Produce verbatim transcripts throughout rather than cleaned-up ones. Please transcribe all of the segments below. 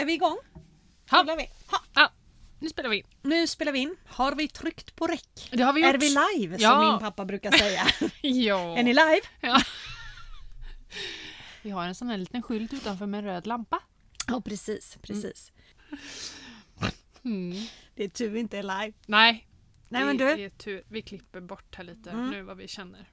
Är vi igång? Ha. Spelar vi? Ha. Ja, nu spelar vi in. Nu spelar vi in. Har vi tryckt på räck? Det har vi gjort. Är vi live, Ja. som min pappa brukar säga? Ja. Är ni live? Ja. Vi har en sån här liten skylt utanför med en röd lampa. Ja, precis. precis. Mm. Det är tur vi inte är live. Nej, Nej, det, men du. det är tur. Vi klipper bort här lite Mm. nu vad vi känner.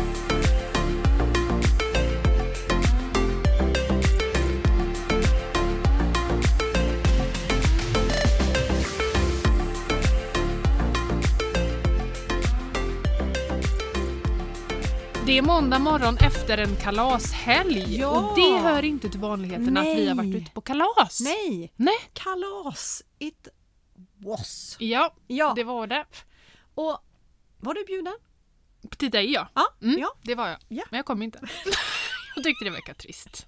Det är måndag morgon efter en kalashelg. Ja. Och det hör inte till vanligheten att vi har varit Nej. ute på kalas. Nej, Nej. kalas. It was. Ja, Ja, det var det. och var du bjuden? Till dig, ja. Ja, Mm, ja. det var jag. Ja. Men jag kom inte. Jag tyckte det verkade trist.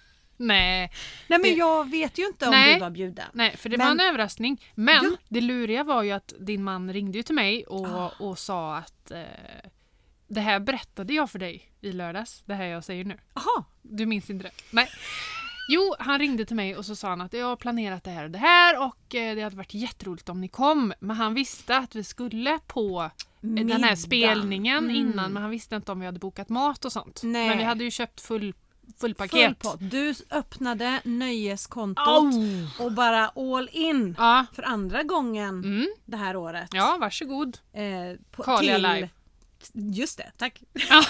Nej, Nej, men Det- jag vet ju inte om Nej. du var bjuden. nej, för det Men- var en överraskning. Men Ja. det luriga var ju att din man ringde ju till mig och, Ah. och sa att eh, det här berättade jag för dig i lördags. Det här jag säger nu. Jaha, Du minns inte det? Nej. Jo, han ringde till mig och så sa han att jag har planerat det här och det här och eh, det hade varit jätteroligt om ni kom. Men han visste att vi skulle på den här middag. spelningen Mm. innan, men han visste inte om vi hade bokat mat och sånt. Nej. Men vi hade ju köpt full, full Full paket. pott. Du öppnade nöjeskontot Au! och bara all in Ja. för andra gången Mm. det här året. Ja, varsågod. Eh, på, Karlia till, Live. Just det, tack.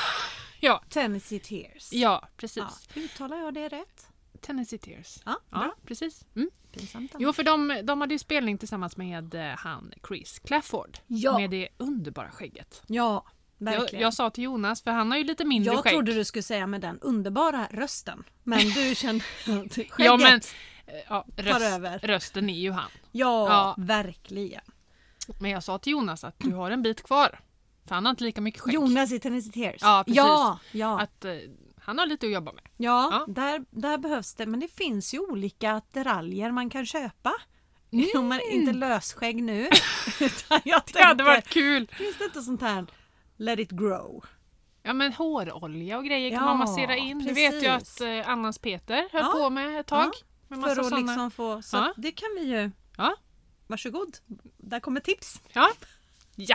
Ja, Tennessee Tears. ja precis. Ja. Uttalar jag det rätt? Tennessee Tears. Ja, Ja, bra. precis. Mm. Pinsamt. Jo, för de, de hade ju spelning tillsammans med eh, han Chris Clafford. Ja. Med det underbara skägget. Ja, Jag, verkligen. jag sa till Jonas, för han har ju lite mindre Jag skägg. trodde du skulle säga med den underbara rösten. Men du kände att skägget Ja, men eh, ja, tar röst, över. rösten är ju han. Ja, Ja. verkligen. Men jag sa till Jonas att du har en bit kvar. För han har inte lika mycket skägg. Jonas i Tennessee Tears. Ja, precis. Ja, ja. Att eh, han har lite att jobba med. Ja, Ja. Där, där behövs det. Men det finns ju olika attiraljer man kan köpa. Om man inte lösskägg nu. Utan jag Det hade tänker, varit kul. finns det inte sånt här let it grow? Ja, men hårolja och grejer kan Ja, man massera in. Det vet jag att precis. eh, Annas Peter höll Ja. på med ett tag. Ja. Med massa För att såna. liksom få... Så Ja. det kan vi ju... Ja. Varsågod. Där kommer tips. Ja. Ja.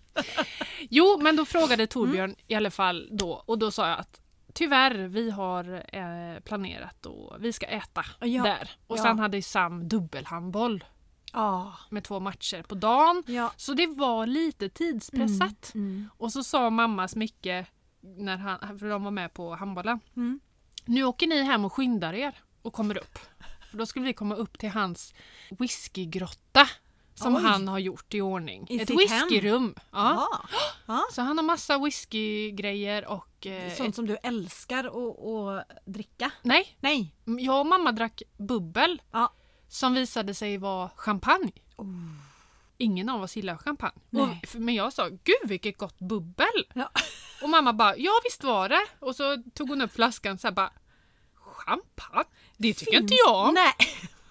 Jo, men då frågade Torbjörn i alla fall då. Och då sa jag att tyvärr, vi har eh, planerat och vi ska äta Ja. där. Och Ja. sen hade ju Sam dubbelhandboll Ja. med två matcher på dagen. Ja. Så det var lite tidspressat. Mm. Och så sa mammas Micke, när han, för de var med på handbollen. Mm. Nu åker ni hem och skyndar er och kommer upp. För då skulle vi komma upp till hans whiskygrotta som Oj. han har gjort i ordning. I Ett sitt hem? whiskyrum. Ja. Ja. Ja. Så han har massa whiskygrejer och... Eh, Sånt ett, som du älskar att, att dricka. nej, Nej. jag och mamma drack bubbel Ja. som visade sig vara champagne. Oh. Ingen av oss gillar champagne. Nej. Och, för- men jag sa, gud vilket gott bubbel! Ja. Och mamma bara, ja visst var det. Och så tog hon upp flaskan så här bara, champagne? Det tycker inte jag om. Nej.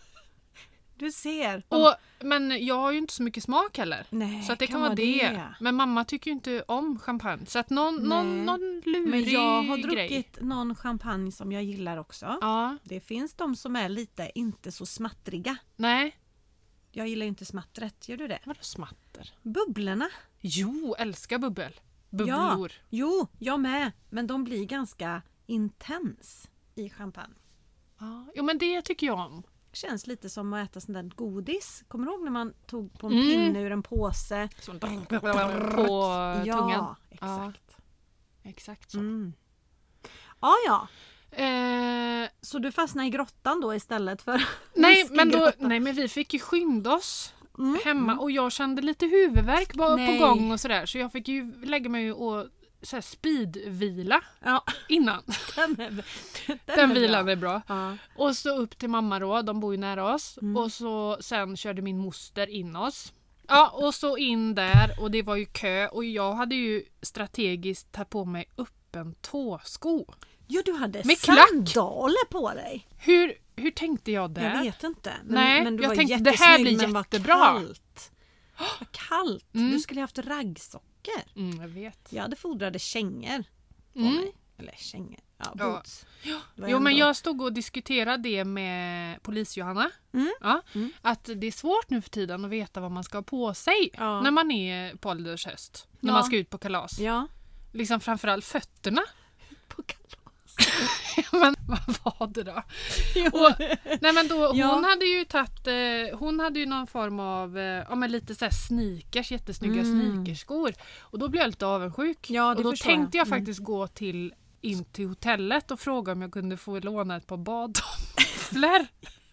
Du ser. Och, men jag har ju inte så mycket smak heller. Nej, Så att det kan, vara det. Men mamma tycker ju inte om champagne. Så att någon, någon, Nej. någon lurig Men jag har grej. druckit någon champagne som jag gillar också. Ja, Det finns de som är lite inte så smattriga. nej. Jag gillar ju inte smattret, gör du det? Vadå smatter? Bubblorna. Jo, älskar bubbel. Bubblor. Jo, jag med. Men de blir ganska intens i champagne. Ja. Jo, men det tycker jag om. Känns lite som att äta sån där godis. Kommer du ihåg när man tog på en Mm. pinne ur en påse? Så, på tungan. Ja, exakt. Exakt så. Mm. Ja, ja. Eh, Så du fastnade i grottan då istället för nej, men då, whiskygrottan? nej, men vi fick ju skynda oss Mm. hemma och jag kände lite huvudvärk på, Nej. på gång och sådär. Så jag fick ju lägga mig och så här speedvila Ja, innan. den, är, den, Den är vilan bra. är bra. Ja. Och så upp till mamma då, de bor ju nära oss. Mm. Och så sen körde min moster in oss. Ja, och så in där och det var ju kö och jag hade ju strategiskt tagit på mig öppen tåsko. Jo, du hade Med klack. sandaler på dig. Hur, hur tänkte jag där? Jag vet inte. Men, Nej, men du jag var tänkte, det här jättesnygg, blir men vad jättebra. Kallt. Vad kallt. Mm. Du skulle haft raggsockor. Mm, jag vet. Jag hade fodrade kängor på Mm. mig. Eller kängor. Ja, Ja. boots. Jo, ändå- men jag stod och diskuterade det med polis-Johanna. Mm. Ja, Mm. att det är svårt nu för tiden att veta vad man ska ha på sig Ja. när man är på ålders höst. När Ja. man ska ut på kalas. Ja. Liksom framförallt fötterna. På kalas. Men vad var det då? Jo. Och, nej men då, hon Ja. hade ju tagit, eh, hon hade ju någon form av, eh, ja men lite såhär sneakers, jättesnygga Mm. sneakerskor. Och då blev jag lite avundsjuk. Ja, det och då förstår jag. tänkte jag Mm. faktiskt gå till, in till hotellet och fråga om jag kunde få låna ett par badtofflor.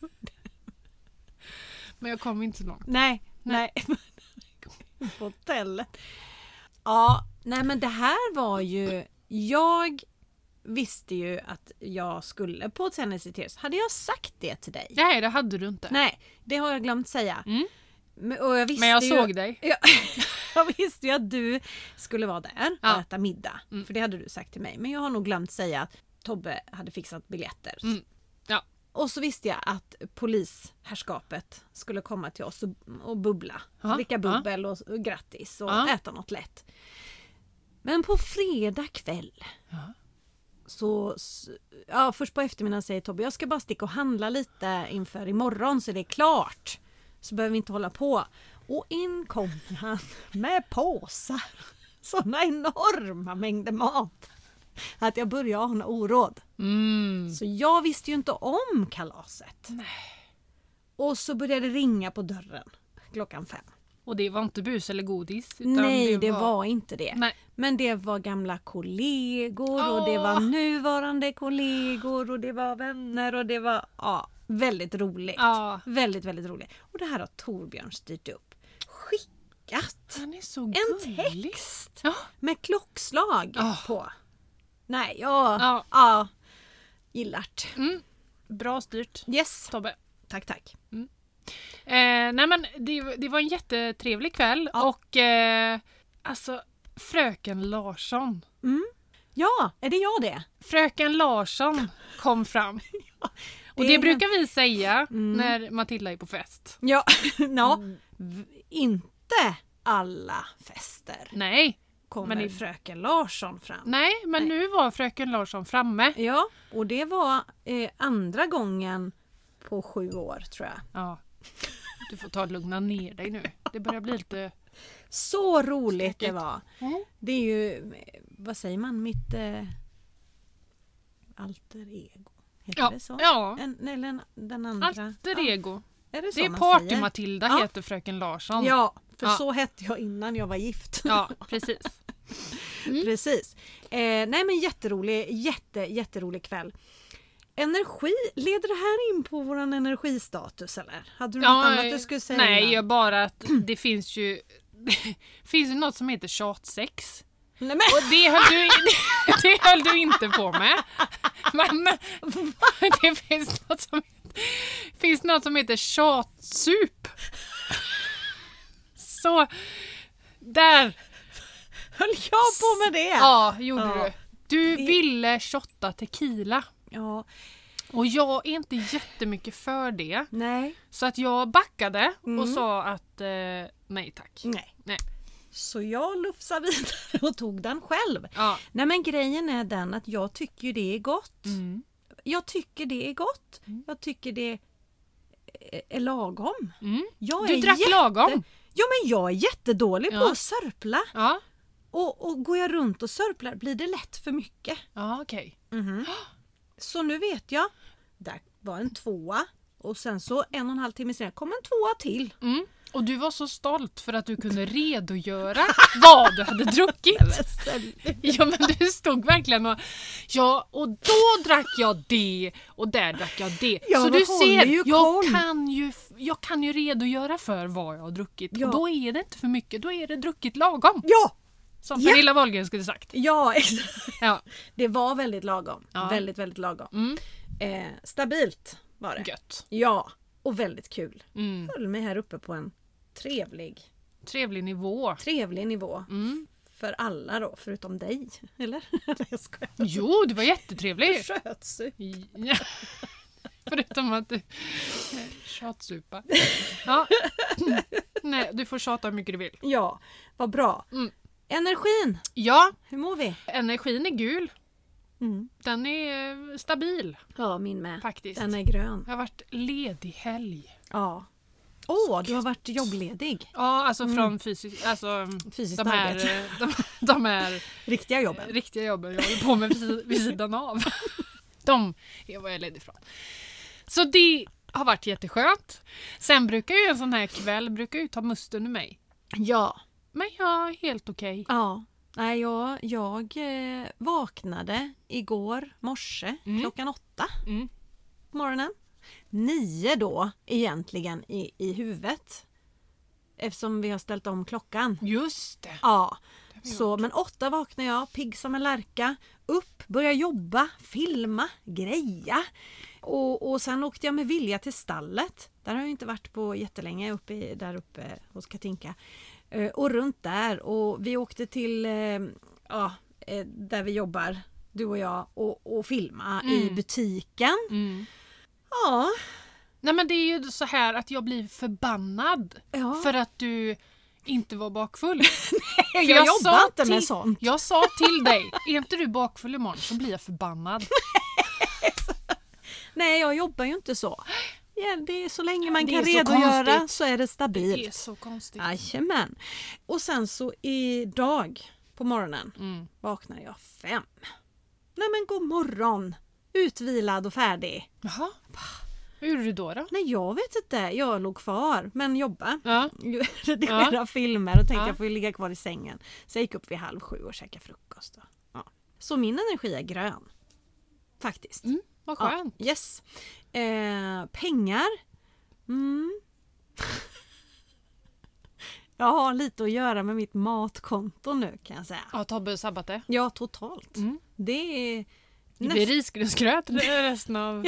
Men jag kom inte så långt. Nej, nej. På hotellet. Ja, nej men det här var ju... Jag visste ju att jag skulle på Tennessee Tears. Hade jag sagt det till dig? Nej, det hade du inte. Nej, det har jag glömt säga. Mm. Men, och jag visste Men jag ju, såg dig. Jag, jag visste ju att du skulle vara där och Ja. äta middag. Mm. För det hade du sagt till mig. Men jag har nog glömt säga att Tobbe hade fixat biljetter. Mm. Ja. Och så visste jag att polishärskapet skulle komma till oss och, och bubbla. Ja, Dricka bubbel och, och grattis och Ja. äta något lätt. Men på fredag kväll Ja. så, s- ja först på eftermiddagen säger Tobbe, jag ska bara sticka och handla lite inför imorgon så det är klart. Så behöver vi inte hålla på. Och in kom han med påsar. Sådana enorma mängder mat. Att jag började ana oråd. Mm. Så jag visste ju inte om kalaset. Nej. Och så började det ringa på dörren klockan fem. Och det var inte bus eller godis. Utan Nej, det var... inte det. Nej. Men det var gamla kollegor och det Åh. var nuvarande kollegor och det var vänner och det var ja, väldigt roligt. Ja. Väldigt, väldigt roligt. Och det här har Torbjörn styrt upp. Skickat Han är så en gullig. text Ja. med klockslag Ja. på. Nej, ja, Ja. ja. Gillart. Mm. Bra styrt, Yes, Tobbe. tack, tack. Eh, nej men det, det var en jättetrevlig kväll Ja. och eh, alltså fröken Larsson. Ja, är det jag det? Fröken Larsson kom fram. Och det det är- brukar vi säga Mm. när Matilda är på fest. Ja, ja. Mm. V- inte alla fester Nej, kommer Men i- fröken Larsson fram. nej men Nej. nu var fröken Larsson framme. Ja, och det var eh, andra gången på sju år tror jag. Ja. Du får ta och lugna ner dig nu. Det börjar bli lite... Så roligt det Stökigt. var. Mm. Det är ju, eh, vad säger man, mitt eh, alter ego. Heter Ja, det så? ja. En, eller en, den andra. Alter Ja, ego. är det så Det är man Party säger? Matilda Ja. heter fröken Larsson. Ja, för Ja. så hette jag innan jag var gift. Ja, precis. Mm. Precis. Eh, nej men jätterolig, jätte, jätterolig kväll. Energi, leder det här in på våran energistatus eller? Hade du något annat du skulle säga? Nej, innan? jag bara att det finns ju det finns ju något som heter tjatsex. Nej, men, Och det höll du, det höll du inte på med. Men det finns något som, finns något som heter tjatsup. Så där. höll jag på med det? Ja, gjorde Ja. du. Du ville shotta tequila. Ja, Och jag är inte jättemycket för det. nej. Så att jag backade och Mm. sa att eh, nej tack. Nej. Nej. Så jag lufsade vidare och tog den själv. Ja. Nej men grejen är den att jag tycker ju det är gott. Mm. Jag tycker det är gott. Mm. Jag tycker det är, är lagom. Mm. Jag Du är drack jätte... lagom. Ja men jag är jättedålig på Ja. att sörpla. Ja, Och, och går jag runt och sörplar blir det lätt för mycket. ja okej. Mhm. Så nu vet jag. Där var en tvåa. Och sen så en och en halv timme senare kom en tvåa till. Mm. Och du var så stolt för att du kunde redogöra vad du hade druckit. Ja men du stod verkligen och ja och då drack jag det och där drack jag det. Ja, så men du håller ser, ju jag koll. kan ju, jag kan ju redogöra för vad jag har druckit. Ja. Och då är det inte för mycket, då är det druckit lagom. Ja! Som Ja. Pernilla Wahlgren skulle sagt. Ja, exakt. Ja. Det var väldigt lagom. Ja. Väldigt, väldigt lagom. Mm. Eh, stabilt var det. Gött. Ja, och väldigt kul. Mm. Höll mig här uppe på en trevlig, Trevlig nivå. trevlig nivå. Mm. För alla då, förutom dig. Eller? Jag skojar. Jo, du var jättetrevlig. Sköts. Ja. Förutom att du tjatsupa. Ja. Nej, du får tjata hur mycket du vill. Ja, vad bra. Mm. Energin, Ja, hur mår vi? energin är gul. Mm. Den är stabil Ja, min med. faktiskt. Den är grön. Jag har varit ledig helg. Ja. Åh, oh, du har varit jobbledig. Ja, alltså Mm. från fysiskt, alltså Fysiskt de här, arbete. de, de här Riktiga jobben. riktiga jobben jag håller på med vid, vid sidan av. De är vad jag är ledig ifrån. Så det har varit jätteskönt. Sen brukar ju en sån här kväll brukar ju ta musten ur mig. Ja. Men jag är helt okej. Ja. Nej, jag, jag eh, vaknade igår morse Mm. klockan åtta Mm. på morgonen. Nio då egentligen i, i huvudet. Eftersom vi har ställt om klockan. Just det. Ja, Det har vi så, men åtta vaknar jag, pigg som en lärka. Upp, börja jobba, filma, greja. Och, och sen åkte jag med vilja till stallet. Där har jag inte varit på jättelänge, uppe i, där uppe hos Katinka. Eh, och runt där. Och vi åkte till, eh, ja, eh, där vi jobbar, du och jag, och, och filma i Mm. butiken. Mm. Ja. Nej, men det är ju så här att jag blir förbannad Ja. för att du inte var bakfull. jag, jag jobbar sa inte med till- sånt. Jag sa till dig, är inte du bakfull imorgon så blir jag förbannad. Nej, jag jobbar ju inte så. Ja, det är så länge man Det kan är så redogöra konstigt. så är det Det är stabilt. så konstigt. Jajamän. Och sen så idag på morgonen Mm. vaknar jag fem. Nej men god morgon. Utvilad och färdig. Jaha. Hur gjorde du då då? Nej jag vet inte, jag låg kvar men jobba. Ja. Redigera Ja. filmer och tänkte Ja. jag får ju ligga kvar i sängen. Så jag gick upp vid halv sju och käkade frukost. Då. Ja. Så min energi är grön. Faktiskt. Mm, vad skönt. Ja, yes. Eh, pengar. Mm. Jag har lite att göra med mitt matkonto nu kan jag säga. Ja, Tobbe sabbat det. Ja, totalt. Mm. Det är... Det blir risgrynsgröt resten av...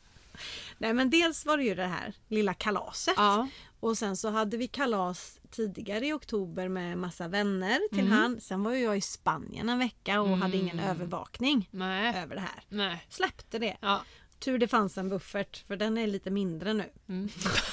Nej, men dels var det ju det här lilla kalaset. Ja. Och sen så hade vi kalas tidigare i oktober med massa vänner till Mm. han. Sen var ju jag i Spanien en vecka och Mm. hade ingen övervakning Nej. över det här. Nej. Släppte det. Ja. Tur det fanns en buffert för den är lite mindre nu. Mm.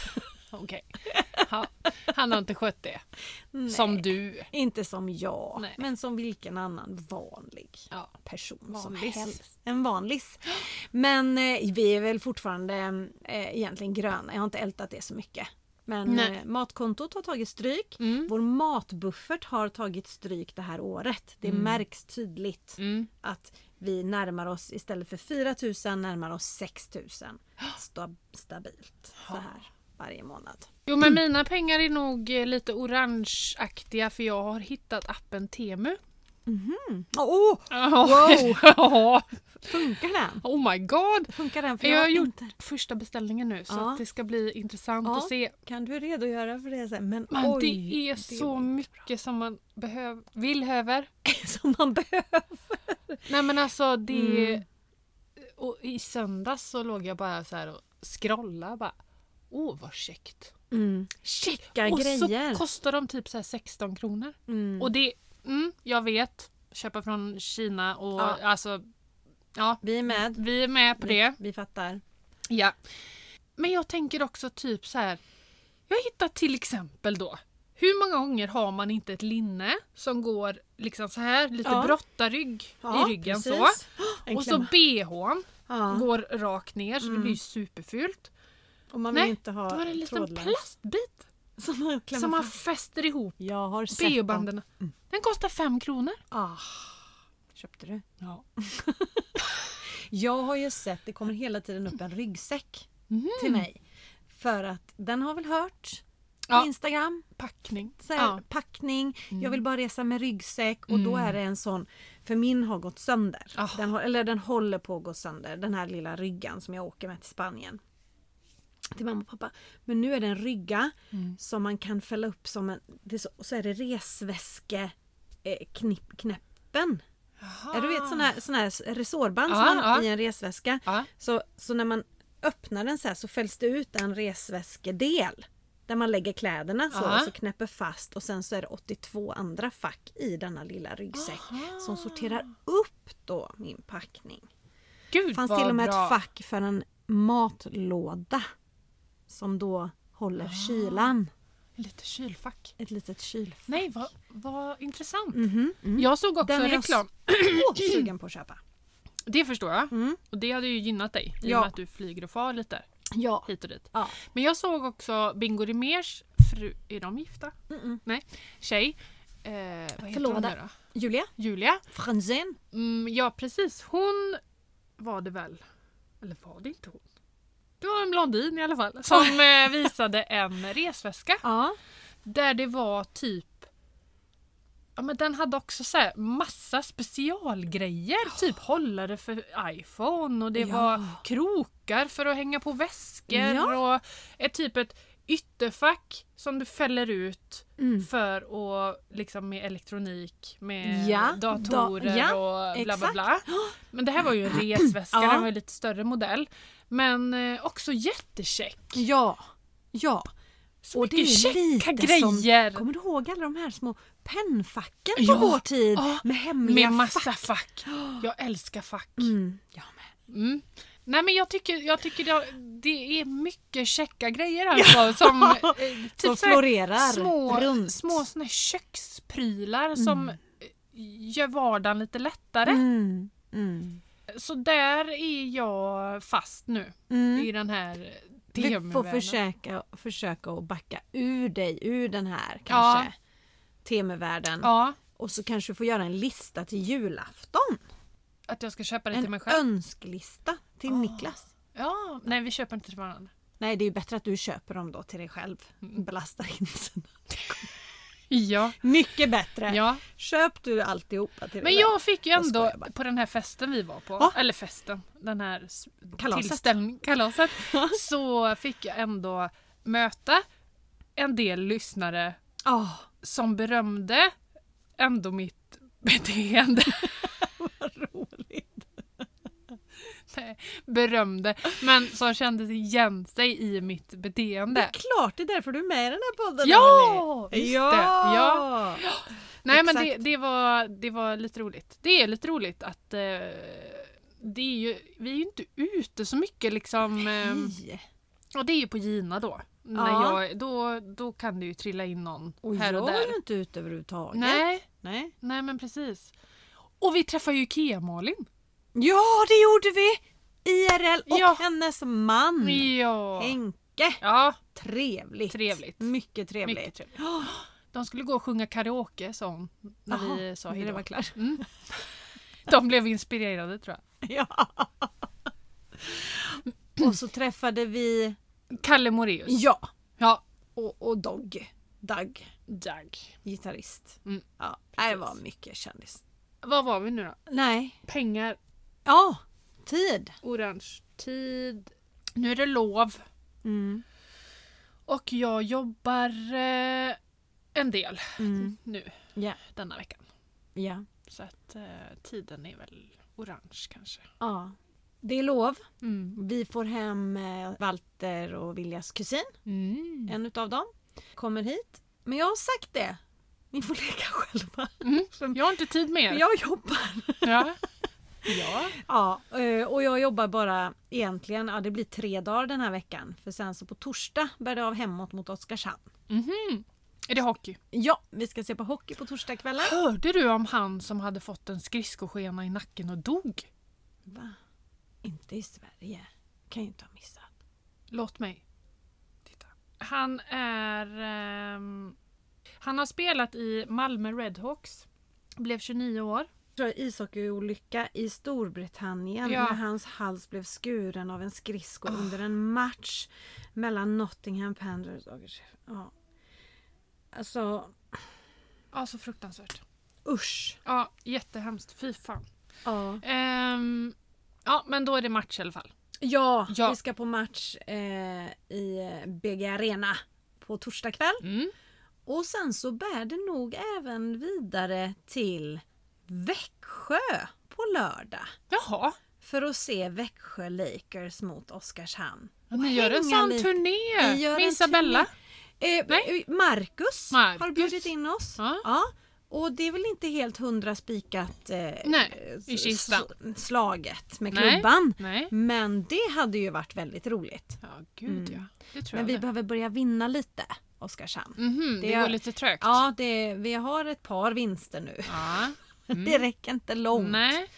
Okej. Ja. Han har inte skött det. Nej. Som du. Inte som jag, Nej. men som vilken annan vanlig Ja. person Vanlis. som helst. En vanlis. Men eh, vi är väl fortfarande eh, egentligen gröna. Jag har inte ältat det så mycket. Men Nej. eh, matkontot har tagit stryk. Mm. Vår matbuffert har tagit stryk det här året. Det Mm. märks tydligt Mm. att vi närmar oss istället för fyra tusen närmar oss sex tusen. Stab- stabilt så här varje månad. Jo, men mina pengar är nog eh, lite orangeaktiga för jag har hittat appen Temu. Mhm. Åh, Wow! wow! Funkar den? Oh my god! Funkar den? För Jag har gjort inte. första beställningen nu så Ja. att det ska bli intressant Ja. att se. Kan du redogöra för det sen? Men, Men oj, det är så var mycket som man behöver, vill höver. som man behöver. Nej men alltså det... Mm. Och i söndags så låg jag bara så här och scrollade bara. Åh vad käckt. Mm. Checka Och grejer. så kostar de typ så här sexton kronor. Mm. Och det, mm, jag vet, köpa från Kina och Ja. alltså, ja, Vi är med. vi är med på det. Vi fattar. Ja. Men jag tänker också typ så här. Jag hittar till exempel då. Hur många gånger har man inte ett linne som går liksom så här, lite Ja. brottarrygg Ja, i ryggen precis. så. En Och så klämma. bhn Ja. går rakt ner så det Mm. blir superfult. Och man vill Nej, inte ha då är det en liten trådlös. plastbit Som man klämmer som man fast. fäster ihop Jag har sett dem. bh-banden. Mm. Den kostar fem kronor. Ah. Köpte du? Ja. Jag har ju sett, det kommer hela tiden upp en ryggsäck till mig. För att den har väl hört på Ja. Instagram. Packning. Så här, Ja. packning, Mm. jag vill bara resa med ryggsäck och då Mm. är det en sån, för min har gått sönder. Ah. Den, har, eller den håller på att gå sönder, den här lilla ryggan som jag åker med till Spanien. Till mamma och pappa. Men nu är det en rygga Mm. som man kan fälla upp som en, det är så, så är det resväske eh, knipp, knäppen. Jaha. Ja, du vet sån här, sån här resårband Ja, som man har ja. i en resväska. Ja. Så, så när man öppnar den så här så fälls det ut en resväskedel. Där man lägger kläderna så, Aha. och så knäpper fast och sen så är det åttiotvå andra fack i denna lilla ryggsäck. Aha. Som sorterar upp då min packning. Gud Det fanns vad till och med bra. ett fack för en matlåda. Som då håller kylan. Lite kylfack. Ett litet kylfack. Nej, vad, vad intressant. Mhm, mm. Jag såg också Den är jag reklam. så sugen på att köpa. Det förstår jag. Mm. Och det hade ju gynnat dig. I och Ja. med att du flyger och far lite Ja. hit och dit. Ja. Men jag såg också Bingo Rimérs fru. Är de gifta? Mm-mm. Nej. Tjej. Eh, vad heter Förlovade. hon nu då? Julia Julia. Franzén. Mm, ja, precis. Hon var det väl. Eller var det inte hon? Det var en blondin i alla fall. Som eh, visade en resväska. Ja. Där det var typ. Ja, men den hade också så här massa specialgrejer. Typ hållare för iPhone. Och det Ja. var krokar för att hänga på väskor. Ja. Och ett typ ett ytterfack som du fäller ut. Mm. För att liksom med elektronik. Med Ja, datorer da- ja, och bla bla exakt. bla. Men det här var ju en resväska. Ja. Den var ju lite större modell. Men eh, också jättecheck. Ja. Ja. Så Och det mycket är checka lite grejer. som, kommer du ihåg alla de här små pennfacken på Ja, vår tid? ja, med hemliga Med massa fack. fack. Jag älskar fack. Mm. Ja, men. Mm. Nej, men jag tycker, jag tycker det, det är mycket checka grejer alltså. Som eh, typ Som så här florerar små, runt. små såna här köksprylar som eh, gör vardagen lite lättare. Mm. Mm. Så där är jag fast nu Mm. i den här Vi får temavärlden. försöka, försöka att backa ur dig ur den här kanske Ja. temavärlden. Ja, Och så kanske du får göra en lista till julafton. att jag ska köpa det till mig En själv. önskelista till Ah. Niklas. Ja, nej vi köper inte till varandra. Nej, det är ju bättre att du köper dem då till dig själv. Belastar inte. Ja. Mycket bättre. Ja. Köp du alltihopa till Men dig själv. jag fick ju Jag ändå skojar bara. på den här festen vi var på, Ja. eller festen, den här s- Kalaset. tillställning, kalaset, så fick jag ändå möta en del lyssnare Åh, som berömde ändå mitt beteende. vad roligt. Nej, berömde, men som kände igen sig i mitt Det beteende. är klart, det är därför du är med i den här podden. Ja, Emelie. just ja. det. Ja. Nej, men det, exakt. det, var, det var lite roligt. Det är lite roligt att eh, det är ju, vi är ju inte ute så mycket liksom. Eh, Nej. och det är ju på Gina då. När Ja. jag, då. Då kan det ju trilla in någon Och här jag och är där. ju inte ute överhuvudtaget. Nej, Nej. nej men precis. Och vi träffar ju Ikea-Malin. Ja, det gjorde vi! I R L och Ja. hennes man. Ja. Henke. Ja, Trevligt. Trevligt. Mycket trevligt. mycket trevligt. De skulle gå och sjunga karaoke, sa hon. När Jaha, vi sa när hejdå. det var klart. Mm. De blev inspirerade tror jag. Ja. Och så träffade vi Kalle Moreus. ja, Ja. och, och Dog. Doug, Dag. gitarrist. Mm. Ja, det var mycket kändis. Vad var vi nu då? Nej. Pengar, Ja, tid. orange tid. Nu är det lov. Mm. Och jag jobbar eh, en del Mm. nu Ja. denna veckan. Ja. Så att eh, tiden är väl orange kanske. Ja. Det är lov. Mm. Vi får hem eh, Walter och Viljas kusin. Mm. En utav dem kommer hit. Men jag har sagt det. Ni får leka själva. Mm. Jag har inte tid med er. Jag jobbar. Ja. Ja. Ja, eh, och jag jobbar bara egentligen, ja det blir tre dagar den här veckan. För sen så på torsdag bär det av hemåt mot Oskarshamn. Mhm. Är det hockey? Ja, vi ska se på hockey på torsdagskvällen. Hörde du om han som hade fått en skridskoskena i nacken och dog? Va? Inte i Sverige. Kan ju inte ha missat. Låt mig titta. Han är... ehm, han har spelat i Malmö Redhawks. Blev tjugonio år. Jag tror ishockeyolycka i Storbritannien Ja. när hans hals blev skuren av en skridsko under en match mellan Nottingham Panthers och... Ja. Alltså, Ja, så fruktansvärt. usch. Ja, jättehemskt. Fy fan. Ja. Ehm, ja, men då är det match i alla fall. Ja, Ja. vi ska på match eh, i B G Arena på torsdag kväll. Mm. Och sen så bär det nog även vidare till Växjö på lördag. Jaha. För att se Växjö Lakers mot Oskarshamn. Ja, ni gör en hänga sån lite. turné Vi gör med en Isabella. Eh, Nej. Marcus, Marcus. har bjudit in oss. Ja. Ja. Och det är väl inte helt hundra spikat eh, Nej, i s- kistan. s- slaget med Nej. klubban. Nej. Men det hade ju varit väldigt roligt. Ja, gud Mm. ja. Det tror Men vi jag. behöver börja vinna lite, Oskarshamn. Mhm, det, det går är- lite trögt. Ja, det, vi har ett par vinster nu. Ja. Det räcker inte långt. Nej.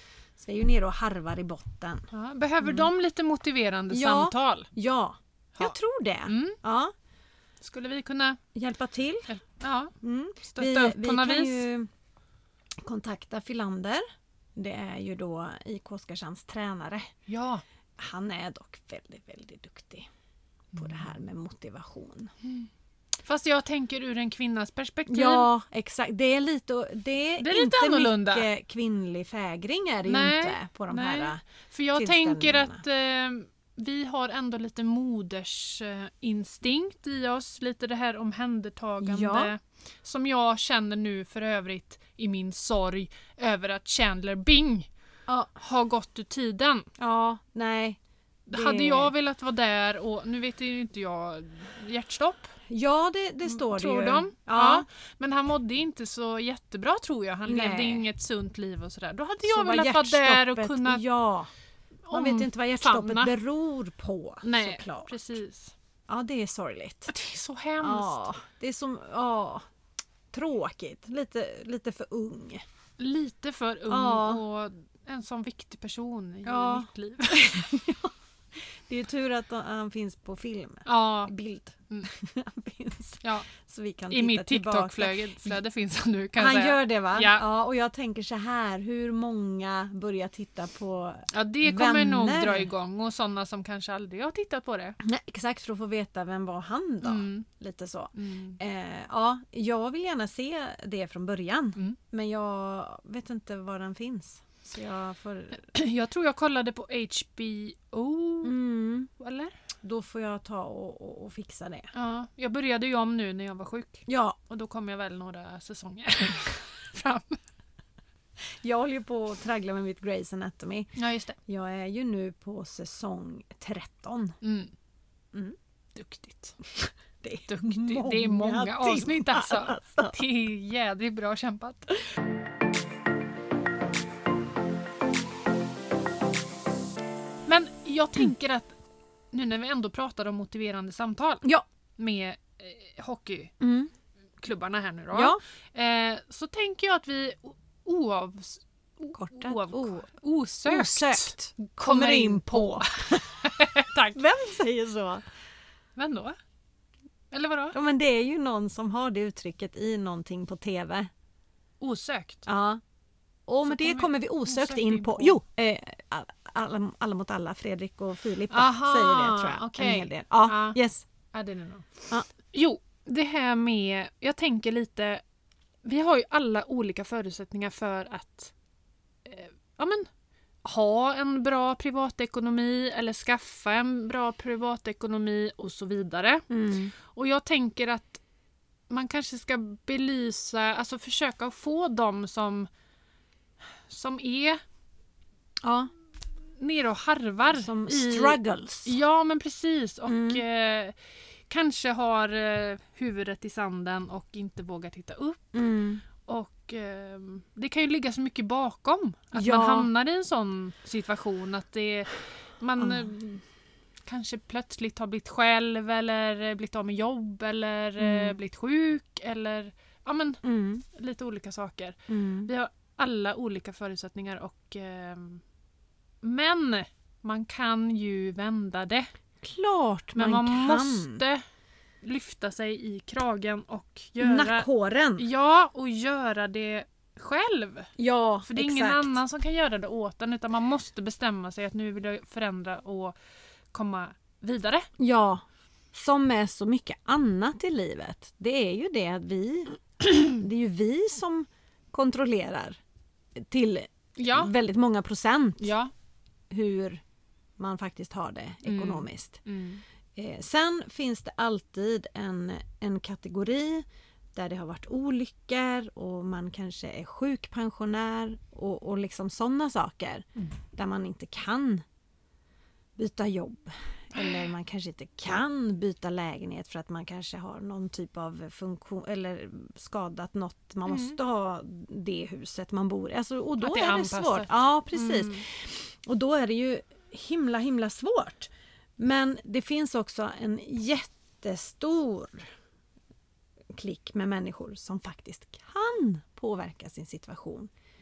Så vi är ju nere och harvar i botten. Ja, behöver mm. de lite motiverande ja, samtal? Ja, jag ha. tror det. Mm. Ja. Skulle vi kunna hjälpa till? Ja, mm. stötta vi, upp vi på något kan vis. Ju kontakta Filander. Det är ju då I K Oskarshamns tränare. Ja. Han är dock väldigt, väldigt duktig på mm. det här med motivation. Mm. Fast jag tänker ur en kvinnas perspektiv. Ja, exakt. Det är lite, det är det är inte lite annorlunda. Mycket kvinnlig fägring är det nej, ju inte på de nej. här För jag tänker att eh, vi har ändå lite modersinstinkt i oss. Lite det här omhändertagande. Ja. Som jag känner nu för övrigt i min sorg över att Chandler Bing ja. har gått ur tiden. Ja, nej. Det... Hade jag velat vara där och nu vet ju inte jag hjärtstopp. Ja, det, det står tror det ju. De? Ja. Ja. Men han mådde inte så jättebra tror jag. Han nej. levde inget sunt liv och sådär. Då hade jag så velat vara där och kunna ja. Man vet inte vad hjärtstoppet beror på. Nej, såklart. Precis. Ja, det är sorgligt. Det är så hemskt. Ja, det är som, ja, tråkigt. Lite, lite för ung. Lite för ung ja. och en sån viktig person i ja. mitt liv. ja. Det är ju tur att han finns på film. Ja. Bild. Mm. han finns. Ja. Så vi kan I mitt TikTok-flöde finns han nu kan han jag säga. gör det va? Ja. ja. Och jag tänker så här, hur många börjar titta på Ja, det kommer vänner? nog dra igång. Och sådana som kanske aldrig har tittat på det. Nej, exakt, för att få veta vem var han då. Mm. Lite så. Mm. Eh, ja, jag vill gärna se det från början. Mm. Men jag vet inte var den finns. Så jag får... Jag tror jag kollade på H B O. Mm. Eller? Då får jag ta och, och, och fixa det. Ja, jag började ju om nu när jag var sjuk. Ja. Och då kom jag väl några säsonger fram. Jag håller ju på att traggla med mitt Grey's Anatomy. Ja, just det. Jag är ju nu på säsong tretton. Mm. Mm. Duktigt. Det är, Duktigt. Många det är många avsnitt alltså. alltså. Det är jävligt bra kämpat. Men jag tänker att nu när vi ändå pratar om motiverande samtal ja. med eh, hockeyklubbarna mm. här nu då. Ja. Eh, så tänker jag att vi oavs, Kortat. oav, O- osökt, osökt kommer in på. Tack. Vem säger så? Vem då? Eller vadå? Ja, men det är ju någon som har det uttrycket i någonting på tv. Osökt? Ja. Och med så det kommer kommer vi osökt, osökt in, in på. på. Jo, eh, alla, alla mot alla, Fredrik och Filip Aha, säger det tror jag. Okay. En hel del. Ja, ah. yes. I didn't know. Ah. Jo, det här med, jag tänker lite, vi har ju alla olika förutsättningar för att eh, ja, men, ha en bra privatekonomi eller skaffa en bra privatekonomi och så vidare. Mm. Och jag tänker att man kanske ska belysa, alltså försöka få dem som som är ja. nere och harvar. Som i, struggles. Ja, men precis. Och mm. eh, kanske har eh, huvudet i sanden och inte vågar titta upp. Mm. Och eh, det kan ju ligga så mycket bakom. Att ja. man hamnar i en sån situation att det man mm. eh, kanske plötsligt har blivit själv eller blivit av med jobb eller mm. eh, blivit sjuk eller ja men mm. lite olika saker. Mm. Vi har alla olika förutsättningar och eh, men man kan ju vända det. Klart man, men man kan. måste lyfta sig i kragen och göra nackhåren. Ja, och göra det själv. Ja, för det är exakt. ingen annan som kan göra det åt en utan man måste bestämma sig att nu vill jag förändra och komma vidare. Ja, som med så mycket annat i livet. Det är ju det att vi det är ju vi som kontrollerar till ja. väldigt många procent ja. hur man faktiskt har det ekonomiskt. Mm. Mm. Eh, sen finns det alltid en, en kategori där det har varit olyckor och man kanske är sjukpensionär och, och liksom sådana saker mm. där man inte kan byta jobb. Eller man kanske inte kan byta lägenhet för att man kanske har någon typ av funktion eller skadat något. Man mm. måste ha det huset man bor i. Alltså, och då att det är, är det svårt. Ja, precis. Mm. Och då är det ju himla, himla svårt. Men det finns också en jättestor klick med människor som faktiskt kan påverka sin situation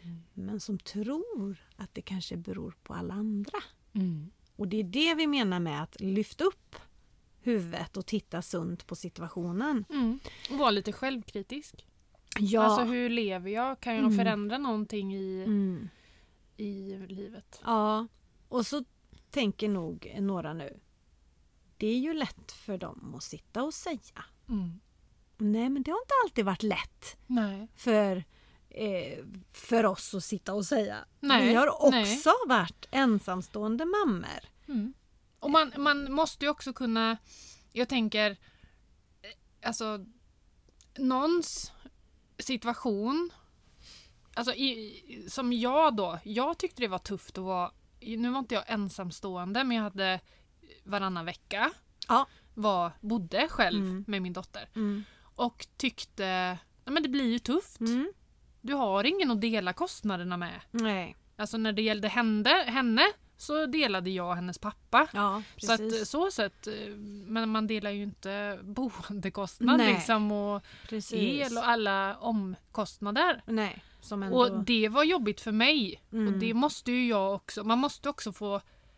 Mm. Men som tror att det kanske beror på alla andra. Mm. Och det är det vi menar med att lyfta upp huvudet och titta sunt på situationen. Mm. Och vara lite självkritisk. Ja. Alltså hur lever jag? Kan jag Mm. förändra någonting i, Mm. i livet? Ja, och så tänker nog några nu. Det är ju lätt för dem att sitta och säga. Mm. Nej, men det har inte alltid varit lätt Nej. för, eh, för oss att sitta och säga. Nej, Vi har också nej. varit ensamstående mammor. Mm. Och man, man måste ju också kunna, jag tänker, eh, alltså någons situation, alltså i, som jag då, jag tyckte det var tufft att vara, nu var inte jag ensamstående men jag hade varannan vecka, Ja. var, bodde själv Mm. med min dotter Mm. och tyckte, nej men det blir ju tufft, Mm. du har ingen att dela kostnaderna med. Nej. Alltså när det gällde henne, henne så delade jag och hennes pappa. Ja, Så att precis. så sätt, men man delar ju inte boendekostnad Nej. liksom och precis. el och alla omkostnader. Nej, som ändå... Och det var jobbigt för mig. Mm. Och det måste ju jag också, man måste också få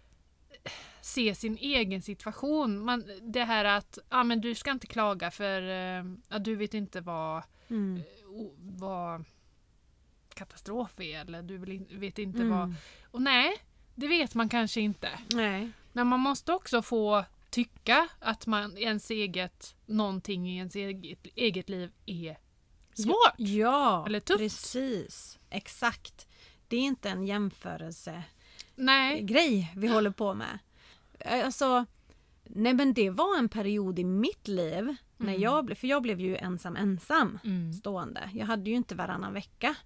se sin egen situation. Man, det här att, ja men du ska inte klaga för eh, ja, du vet inte vad, Mm. o- vad katastrof är eller du vill, vet inte Mm. vad. Och nej, det vet man kanske inte. Nej. Men man måste också få tycka att man ens eget, någonting i ens eget, eget liv är svårt. Ja, Eller tufft. precis. Exakt. Det är inte en jämförelsegrej Nej. vi håller på med. Alltså, nej men det var en period i mitt liv när Mm. jag blev, för jag blev ju ensam ensam Mm. stående. Jag hade ju inte varannan vecka.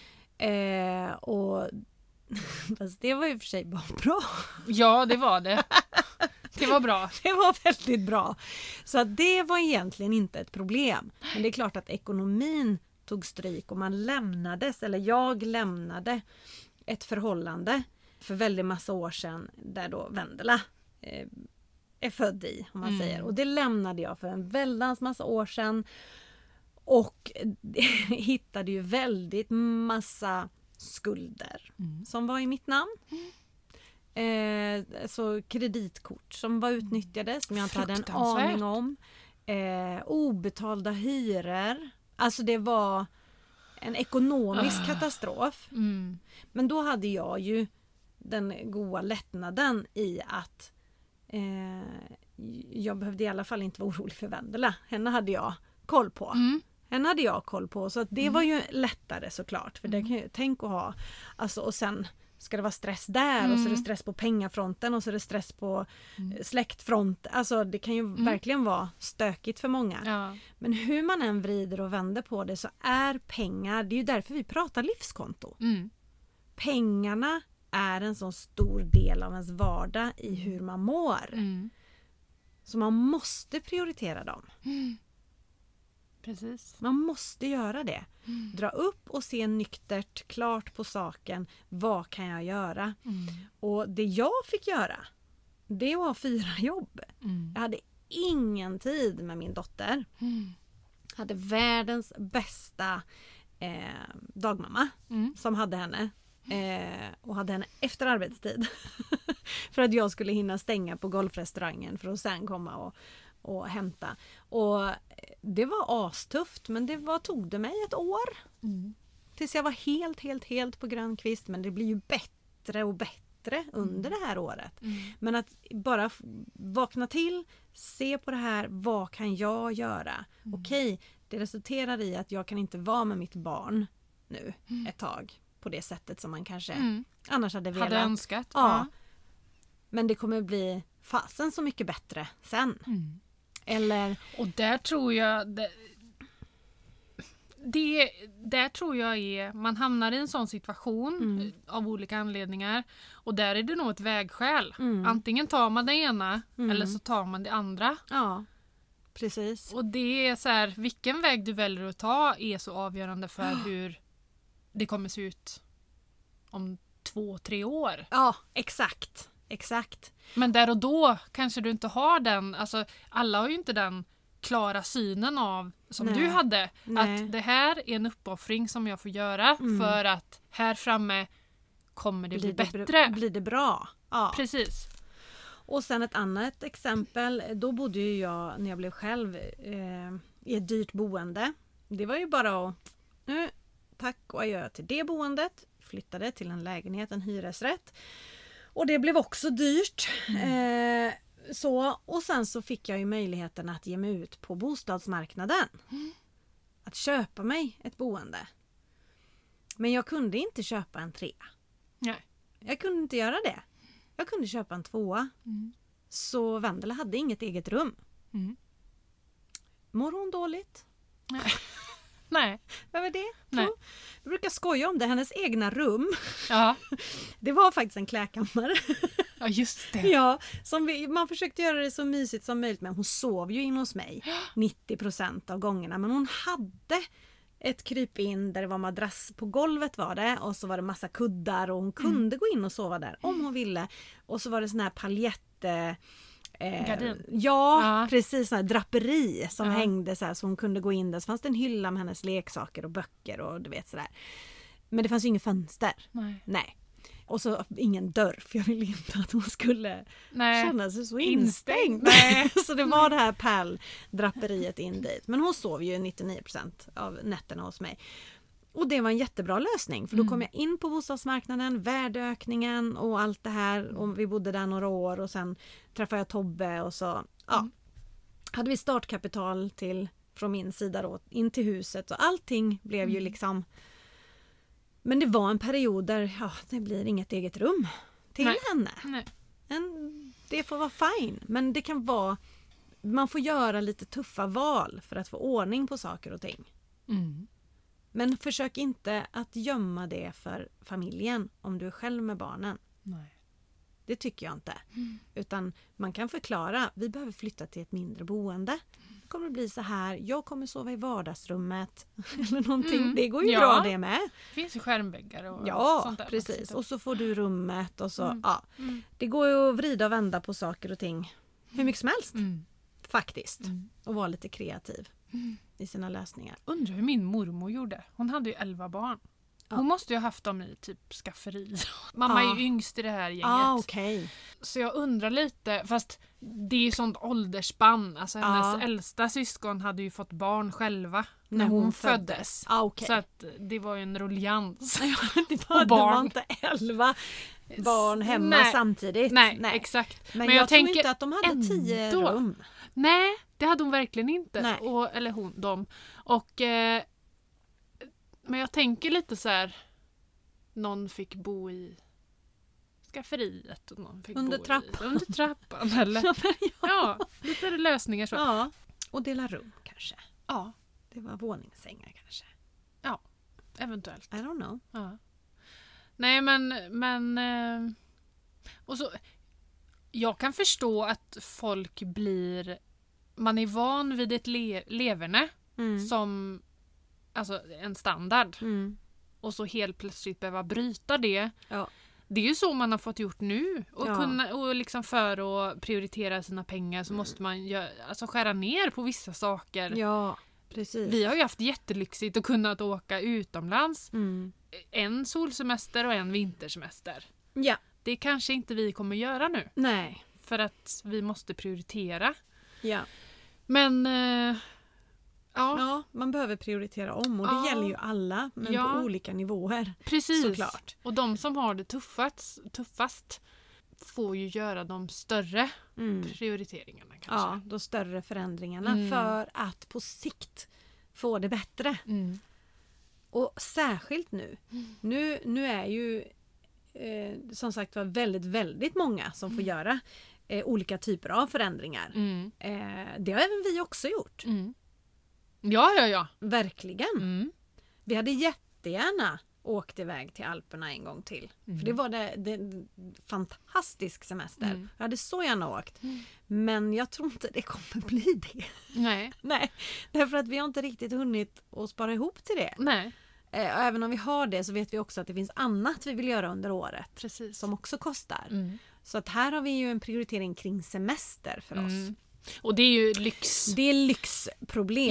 Eh, och fast det var ju för sig bara bra. Ja, det var det. Det var bra. Det var väldigt bra. Så att det var egentligen inte ett problem. Men det är klart att ekonomin tog stryk och man lämnades, eller jag lämnade ett förhållande för väldigt massa år sedan där då Vendela eh, är född i, om man Mm. säger. Och det lämnade jag för en väldans massa år sedan och hittade ju väldigt massa skulder Mm. som var i mitt namn. Eh, så kreditkort som var utnyttjade som jag inte hade en Fruktansvärt. aning om. Eh, obetalda hyror. Alltså det var en ekonomisk Ah. katastrof. Mm. Men då hade jag ju den goda lättnaden i att eh, jag behövde i alla fall inte vara orolig för Vendela. Henne hade jag koll på. Mm. Henne hade jag koll på, så att det Mm. var ju lättare såklart. För det kan ju, tänk att ha, alltså, och sen ska det vara stress där Mm. och så är det stress på pengafronten och så är det stress på Mm. mm. släktfront. Alltså det kan ju Mm. verkligen vara stökigt för många. Ja. Men hur man än vrider och vänder på det så är pengar, det är ju därför vi pratar livskonto. Mm. Pengarna är en så stor del av ens vardag i hur man mår. Mm. Så man måste prioritera dem. Mm. Precis. Man måste göra det. Mm. Dra upp och se nyktert, klart på saken. Vad kan jag göra? Mm. Och det jag fick göra, det var fyra jobb. Mm. Jag hade ingen tid med min dotter. Mm. Jag hade världens bästa eh, dagmamma Mm. som hade henne. Eh, och hade henne efter arbetstid. För att jag skulle hinna stänga på golfrestaurangen för att sen komma och, och hämta. Och det var astufft, men det var, tog det mig ett år. Mm. Tills jag var helt, helt, helt på grön kvist. Men det blir ju bättre och bättre under det här året. Mm. Men att bara f- vakna till, se på det här, vad kan jag göra? Mm. Okej, det resulterar i att jag kan inte vara med mitt barn nu Mm. ett tag. På det sättet som man kanske Mm. annars hade velat. Hade önskat. Ja. Men det kommer bli fasen så mycket bättre sen. Mm. Eller, Och där tror jag det, det där tror jag är man hamnar i en sån situation Mm. eh, av olika anledningar och där är det nog ett vägskäl. Mm. Antingen tar man det ena Mm. eller så tar man det andra. ja, precis. Och det är så här, vilken väg du väljer att ta är så avgörande för hur det kommer se ut om två, tre år. Ja, exakt. Exakt. Men där och då kanske du inte har den, alltså alla har ju inte den klara synen av som Nej. du hade. Nej. Att det här är en uppoffring som jag får göra Mm. för att här framme kommer det bli Blir det, bättre. br- blir det bra? Ja. Precis. Och sen ett annat exempel, då bodde ju jag när jag blev själv eh, i ett dyrt boende. Det var ju bara att nu, tack och adjö till det boendet. Flyttade till en lägenhet, en hyresrätt. Och det blev också dyrt. Mm. Eh, så, och sen så fick jag ju möjligheten att ge mig ut på bostadsmarknaden. Mm. Att köpa mig ett boende. Men jag kunde inte köpa en trea. Nej. Jag kunde inte göra det. Jag kunde köpa en tvåa. Mm. Så Vendela hade inget eget rum. Mm. Mår hon dåligt? Nej. Nej. Vad var det? Nej. Jag brukar skoja om det. Hennes egna rum. Ja. Det var faktiskt en klädkammare. Ja, just det. Ja, som vi, man försökte göra det så mysigt som möjligt. Men hon sov ju in hos mig nittio procent av gångerna. Men hon hade ett kryp in där det var madrass på golvet var det. Och så var det massa kuddar och hon kunde mm. gå in och sova där om hon ville. Och så var det sån här paljette... Eh, Gardin. Ja, ja, precis. Sån här draperi som ja. hängde så här så hon kunde gå in där. Så fanns det en hylla med hennes leksaker och böcker och du vet sådär. Men det fanns ju inget fönster. Nej. Nej. Och så ingen dörr för jag ville inte att hon skulle Nej. känna sig så instängd. Nej. Så det var det här pärldraperiet in dit. Men hon sov ju nittionio procent av nätterna hos mig. Och det var en jättebra lösning. För då kom jag in på bostadsmarknaden, värdeökningen och allt det här. Och vi bodde där några år och sen träffade jag Tobbe och så ja, mm. hade vi startkapital till från min sida då, in till huset. Och allting blev mm. ju liksom... Men det var en period där ja, det blir inget eget rum till Nej. henne. Nej. En, det får vara fine. Men det kan vara... Man får göra lite tuffa val för att få ordning på saker och ting. Mm. Men försök inte att gömma det för familjen om du är själv med barnen. Nej. Det tycker jag inte. Mm. Utan man kan förklara, vi behöver flytta till ett mindre boende. Det kommer att bli så här, jag kommer sova i vardagsrummet. Eller någonting. Mm. Det går ju ja. bra det med. Det finns ju skärmväggar och ja, sånt där. precis. Och så får du rummet. Och så, mm. ja. Mm. Det går ju att vrida och vända på saker och ting. Hur mycket som helst. Mm. Faktiskt. Mm. Och vara lite kreativ mm. i sina lösningar. Undrar hur min mormor gjorde. Hon hade ju elva barn. Hon ja. måste ju ha haft dem i typ skafferi. Mamma ja. är ju yngst i det här gänget. Ah, okay. Så jag undrar lite, fast det är ju sånt åldersspann. Alltså hennes ja. äldsta syskon hade ju fått barn själva när, när hon, hon föddes. föddes. Ah, okay. Så att det var ju en ruljans. det, var, det var inte elva barn hemma Nej. samtidigt. Nej, Nej, exakt. Men, Men jag, jag tror inte att de hade ändå. tio rum. Nej, det hade hon verkligen inte. Nej. Och, eller hon, de. Och... Eh, Men jag tänker lite så här, någon fick bo i skafferiet och någon fick under bo trappan. I, under trappan. Eller? ja, ja, lite lösningar så. Ja, och dela rum kanske. Ja. Det var våningssängar kanske. Ja, eventuellt. I don't know. Ja. Nej, men, men och så, jag kan förstå att folk blir, man är van vid ett le, leverne mm. som alltså en standard. Mm. Och så helt plötsligt behöva bryta det. Ja. Det är ju så man har fått gjort nu. Och, ja. kunna, och liksom för att prioritera sina pengar så mm. måste man gö- alltså skära ner på vissa saker. Ja, precis. Vi har ju haft jättelyxigt och kunnat åka utomlands. Mm. En solsemester och en vintersemester. Ja. Det kanske inte vi kommer göra nu. Nej. För att vi måste prioritera. Ja. Men... Eh, Ja. ja, man behöver prioritera om och det ja. gäller ju alla men ja. på olika nivåer. Precis. Såklart. Och de som har det tuffast, tuffast får ju göra de större mm. prioriteringarna kanske. Ja, de större förändringarna mm. för att på sikt få det bättre. Mm. Och särskilt nu. Mm. Nu, nu är ju eh, som sagt var väldigt, väldigt många som får mm. göra eh, olika typer av förändringar. Mm. Eh, det har även vi också gjort. Mm. Ja, ja, ja. Verkligen. Mm. Vi hade jättegärna åkt iväg till Alperna en gång till. Mm. För det var det, det fantastisk semester. Mm. Jag hade så gärna åkt. Mm. Men jag tror inte det kommer bli det. Nej. Nej. Därför att vi har inte riktigt hunnit att spara ihop till det. Nej. Eh, och även om vi har det så vet vi också att det finns annat vi vill göra under året. Precis. Som också kostar. Mm. Så att här har vi ju en prioritering kring semester för oss. Mm. Och det är ju lyx. Det är lyxproblem. Ja,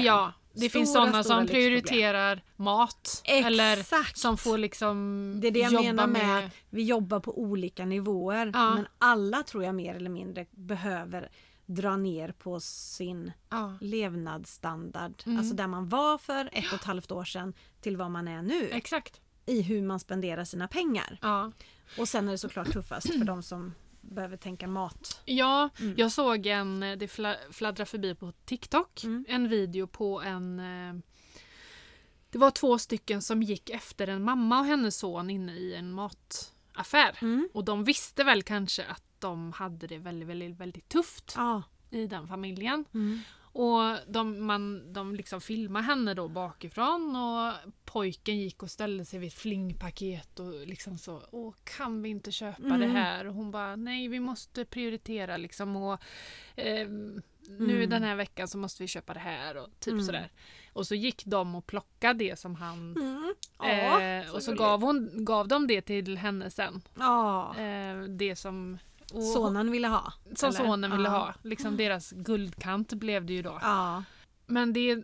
Det Stora, finns sådana stora som lyxproblem. prioriterar mat. Exakt. Eller som får liksom Det är det jag jobba menar med, med... att vi jobbar på olika nivåer. Ja. Men alla tror jag mer eller mindre behöver dra ner på sin Ja. levnadsstandard. Mm. Alltså där man var för ett och ett halvt år sedan till vad man är nu. Exakt. I hur man spenderar sina pengar. Ja. Och sen är det såklart tuffast för de som behöver tänka mat. Ja, Mm. jag såg en, det fla- fladdrar förbi på TikTok, Mm. en video på en, eh, det var två stycken som gick efter en mamma och hennes son inne i en mataffär. Mm. Och de visste väl kanske att de hade det väldigt, väldigt, väldigt tufft Ja. i den familjen. Mm. Och de, man, de liksom filmade henne då bakifrån och pojken gick och ställde sig vid ett flingpaket och liksom så, åh, kan vi inte köpa Mm. det här? Och hon bara, nej, vi måste prioritera liksom och eh, nu Mm. den här veckan så måste vi köpa det här och typ Mm. sådär. Och så gick de och plockade det som han Mm. Ja, eh, och så gulligt. gav, hon, gav de det till henne sen. Ja. Eh, det som och, Sonen ville ha. som eller? sonen ville Ja. ha. Liksom deras guldkant blev det ju då. Ja. Men det...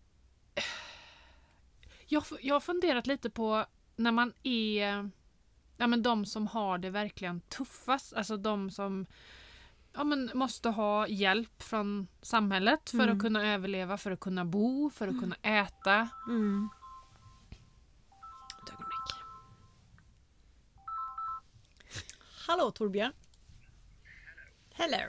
Jag, jag har funderat lite på när man är... Ja, men de som har det verkligen tuffast. Alltså de som ja, men måste ha hjälp från samhället för Mm. att kunna överleva, för att kunna bo, för att kunna äta. Mm. Ett ögonblick. Hallå Torbjörn. Hello.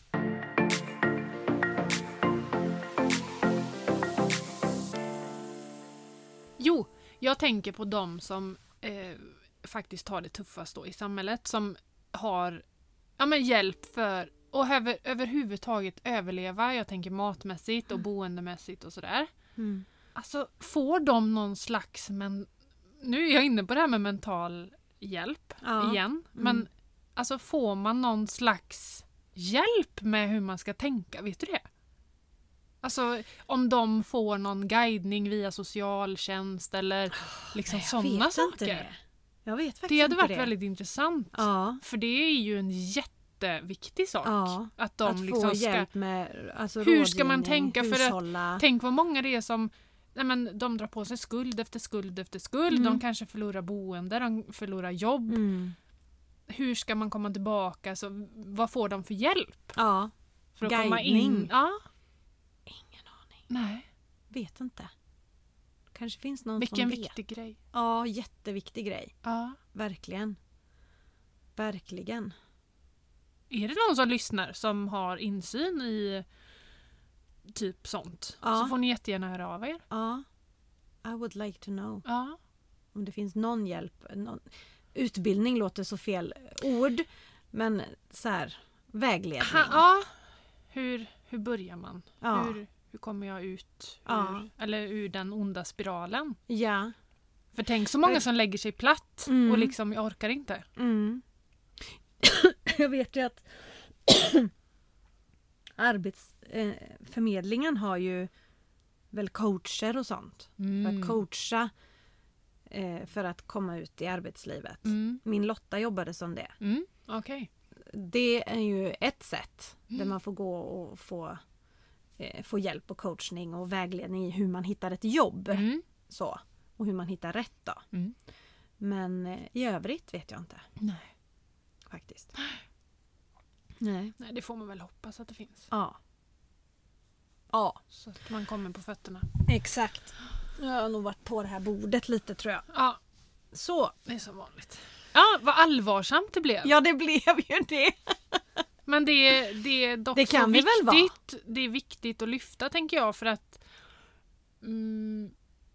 Jo, jag tänker på de som eh, faktiskt har det tuffast då i samhället. Som har ja, men hjälp för att över, överhuvudtaget överleva. Jag tänker matmässigt och boendemässigt och sådär. Mm. Alltså, får de någon slags... Men, nu är jag inne på det här med mental hjälp Ja. igen. Men Mm. alltså, får man någon slags hjälp med hur man ska tänka? Vet du det? Alltså, om de får någon guidning via socialtjänst eller liksom Nej, jag sådana vet saker. inte det. Jag vet faktiskt Det hade inte varit det. väldigt intressant. Ja. För det är ju en jätteviktig sak. Ja. Att de Att få liksom ska... hjälp med alltså, Hur ska man rådgivning, tänka för att- hushålla. Tänk vad många det är som nej men, de drar på sig skuld efter skuld efter skuld. Mm. De kanske förlorar boende, de förlorar jobb. Mm. Hur ska man komma tillbaka? Alltså, vad får de för hjälp? Ja. För att komma in? Guidning. Ja. Ingen aning. Nej. Vet inte. Kanske finns någon Vilken som vet. viktig grej. Ja, jätteviktig grej. Ja. Verkligen. Verkligen. Är det någon som lyssnar som har insyn i typ sånt? Ja. Så får ni jättegärna höra av er. Ja. I would like to know. Ja. Om det finns någon hjälp. Någon... Utbildning låter så fel ord. Men så här, vägledning. Ha, ja. Hur, hur börjar man? Ja. Hur, hur kommer jag ut Ja. ur, eller ur den onda spiralen? Ja. För tänk så många som lägger sig platt Mm. och liksom, jag orkar inte. Mm. Jag vet ju att arbetsförmedlingen har ju väl coacher och sånt. För att coacha eh, för att komma ut i arbetslivet. Mm. Min Lotta jobbade som det. Mm. Okej. Det är ju ett sätt där man får gå och få, eh, få hjälp och coachning och vägledning i hur man hittar ett jobb. Mm. Så. Och hur man hittar rätt då. Mm. Men eh, i övrigt vet jag inte Nej. faktiskt. Nej. Nej, det får man väl hoppas att det finns. Ja. Ja, Så att man kommer på fötterna. exakt. Jag har nog varit på det här bordet lite tror jag. Ja, Så. det är som vanligt. Ja, vad allvarsamt det blev. Ja, det blev ju det. Men det är, det är dock Det kan så vi väl viktigt. Det är viktigt att lyfta, tänker jag, för att mm,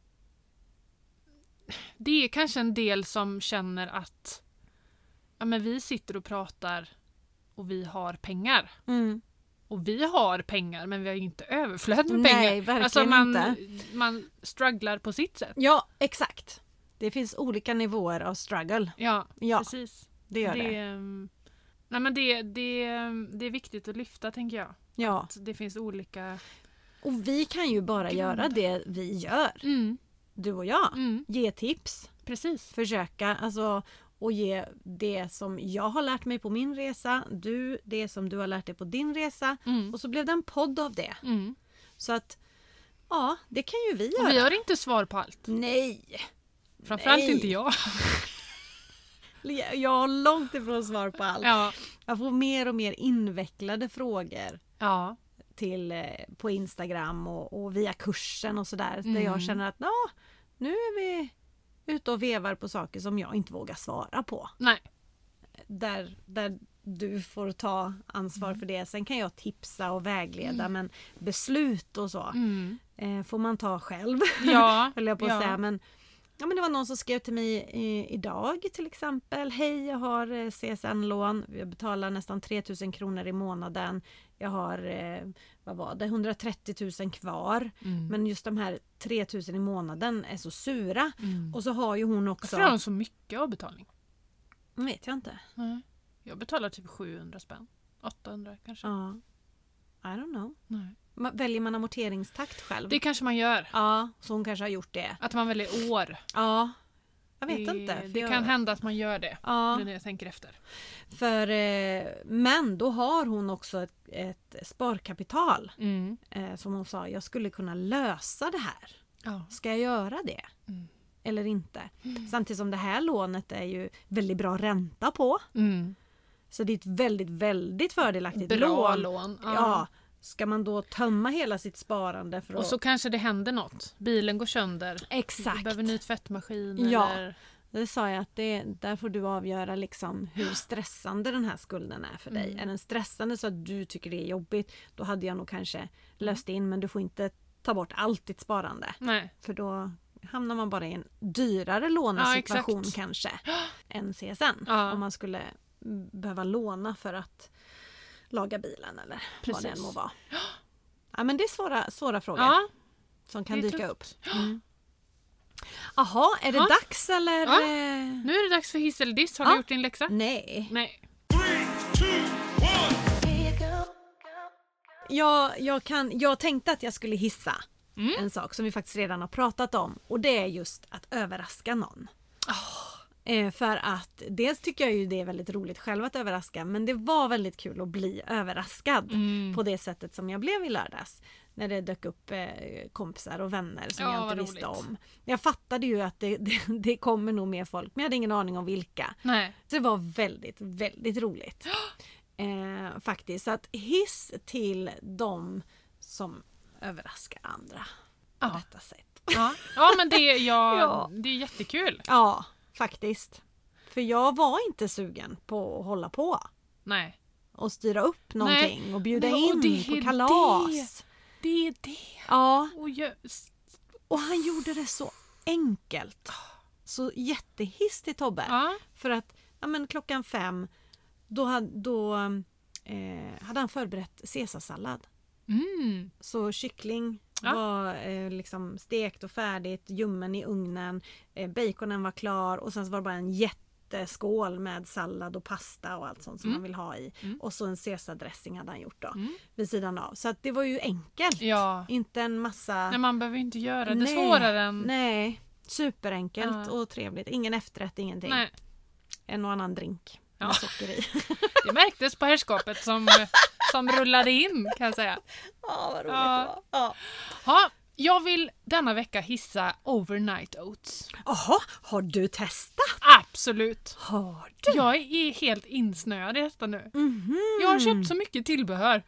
det är kanske en del som känner att ja, men vi sitter och pratar och vi har pengar. Mm. Och vi har pengar, men vi har ju inte överflöd med Nej, pengar. verkligen alltså man, inte. man strugglar på sitt sätt. Ja, exakt. Det finns olika nivåer av struggle. Ja, Ja, precis. det gör det. det ehm, nej, men det, det, det är viktigt att lyfta, tänker jag. Ja. Att det finns olika... Och vi kan ju bara Grunder. göra det vi gör. Mm, Du och jag. mm, Ge tips. precis. Försöka alltså, och ge det som jag har lärt mig på min resa. Du det som du har lärt dig på din resa. Mm, Och så blev det en podd av det. mm, Så att Ja, det kan ju vi Och göra. vi har inte svar på allt. Nej. Framförallt Nej. inte jag. Jag har långt ifrån svar på allt. Ja. Jag får mer och mer invecklade frågor Ja. till, eh, på Instagram och, och via kursen och sådär. Mm. Där jag känner att ja, nu är vi ute och vevar på saker som jag inte vågar svara på. Nej. Där, där du får ta ansvar Mm. för det. Sen kan jag tipsa och vägleda, mm. men beslut och så Mm. eh, får man ta själv. Ja. höll jag på att ja. säga. Men, ja, men det var någon som skrev till mig i, idag till exempel. Hej, jag har eh, C S N-lån. Jag betalar nästan tre tusen kronor i månaden. Jag har eh, vad var det, hundratrettio tusen kvar. Mm. Men just de här tre tusen i månaden är så sura. Mm. Och så har ju hon också... Varför har hon så mycket avbetalning? Vet jag inte. Nej. Jag betalar typ sjuhundra spänn. åttahundra kanske. Ja. I don't know. Nej. Ma- Väljer man amorteringstakt själv? Det kanske man gör. Ja, så hon kanske har gjort det. Att man väljer år. Ja, jag vet det, inte. För Det jag, kan hända att man gör det. Ja, Nu när jag tänker efter. för, eh, men då har hon också ett, ett sparkapital. Mm. Eh, som hon sa, jag skulle kunna lösa det här. Ja. Ska jag göra det? Mm. Eller inte? Mm. Samtidigt som det här lånet är ju väldigt bra ränta på. Mm. Så det är ett väldigt, väldigt fördelaktigt Bra lån. lån. Ja. Ja. Ska man då tömma hela sitt sparande för att... Och så kanske det händer något. Bilen går sönder. Exakt. Du behöver ny tvättmaskin. Ja. Eller... Det sa jag att det, där får du avgöra liksom hur stressande den här skulden är för dig. Mm. Är den stressande så att du tycker det är jobbigt, då hade jag nog kanske löst in, men du får inte ta bort allt ditt sparande. Nej. För då hamnar man bara i en dyrare lånesituation Ja, kanske än C S N. Ja. Om man skulle behöva låna för att laga bilen eller Precis. vad det än må vara. Ja, men det är svåra, svåra frågor Ja, som kan det är dyka upp. tufft. Mm. Jaha, är det Ja. dags eller? Ja. eh, Nu är det dags för hiss eller diss. Har Ja. du gjort din läxa? Nej. Nej. Jag, jag, kan, jag tänkte att jag skulle hissa Mm. en sak som vi faktiskt redan har pratat om. Och det är just att överraska någon. Eh, för att dels tycker jag ju det är väldigt roligt själv att överraska. Men det var väldigt kul att bli överraskad. Mm. På det sättet som jag blev i lördags. När det dök upp eh, kompisar och vänner som Ja, jag inte vad visste roligt. om. Jag fattade ju att det, det, det kommer nog mer folk. Men jag hade ingen aning om vilka. Nej. Så det var väldigt, väldigt roligt. Eh, faktiskt. Så att hiss till de som överraskar andra på Ja. detta sätt. Ja. ja, men det, är- ja, Ja. det är jättekul. Ja, faktiskt. För jag var inte sugen på att hålla på Nej. och styra upp någonting Nej. och bjuda Nej, och in det är på kalas. Det är det. Ja, Och just... och han gjorde det så enkelt. Så jättehiss till Tobbe. Ja. För att ja, men klockan fem då, hade, då eh, hade han förberett caesarsallad. Mm. Så kyckling Ja. var eh, liksom stekt och färdigt, ljummen i ugnen, eh, baconen var klar och sen så var det bara en jätteskål med sallad och pasta och allt sånt som Mm. man vill ha i. Mm. Och så en caesardressing hade han gjort då, Mm. vid sidan av. Så att det var ju enkelt. Ja. Inte en massa... Nej, man behöver inte göra det Nej. svårare än... Nej, superenkelt Ja. och trevligt. Ingen efterrätt, ingenting. Nej. En och annan drink med Ja. socker i. Det märktes på herrskapet som, som rullade in, kan jag säga. Ja, vad roligt Ja. det var. Ja. Ja, jag vill denna vecka hissa overnight oats. Jaha, har du testat? Absolut. Har du? Jag är helt insnöad i detta nu. Mhm. Jag har köpt så mycket tillbehör.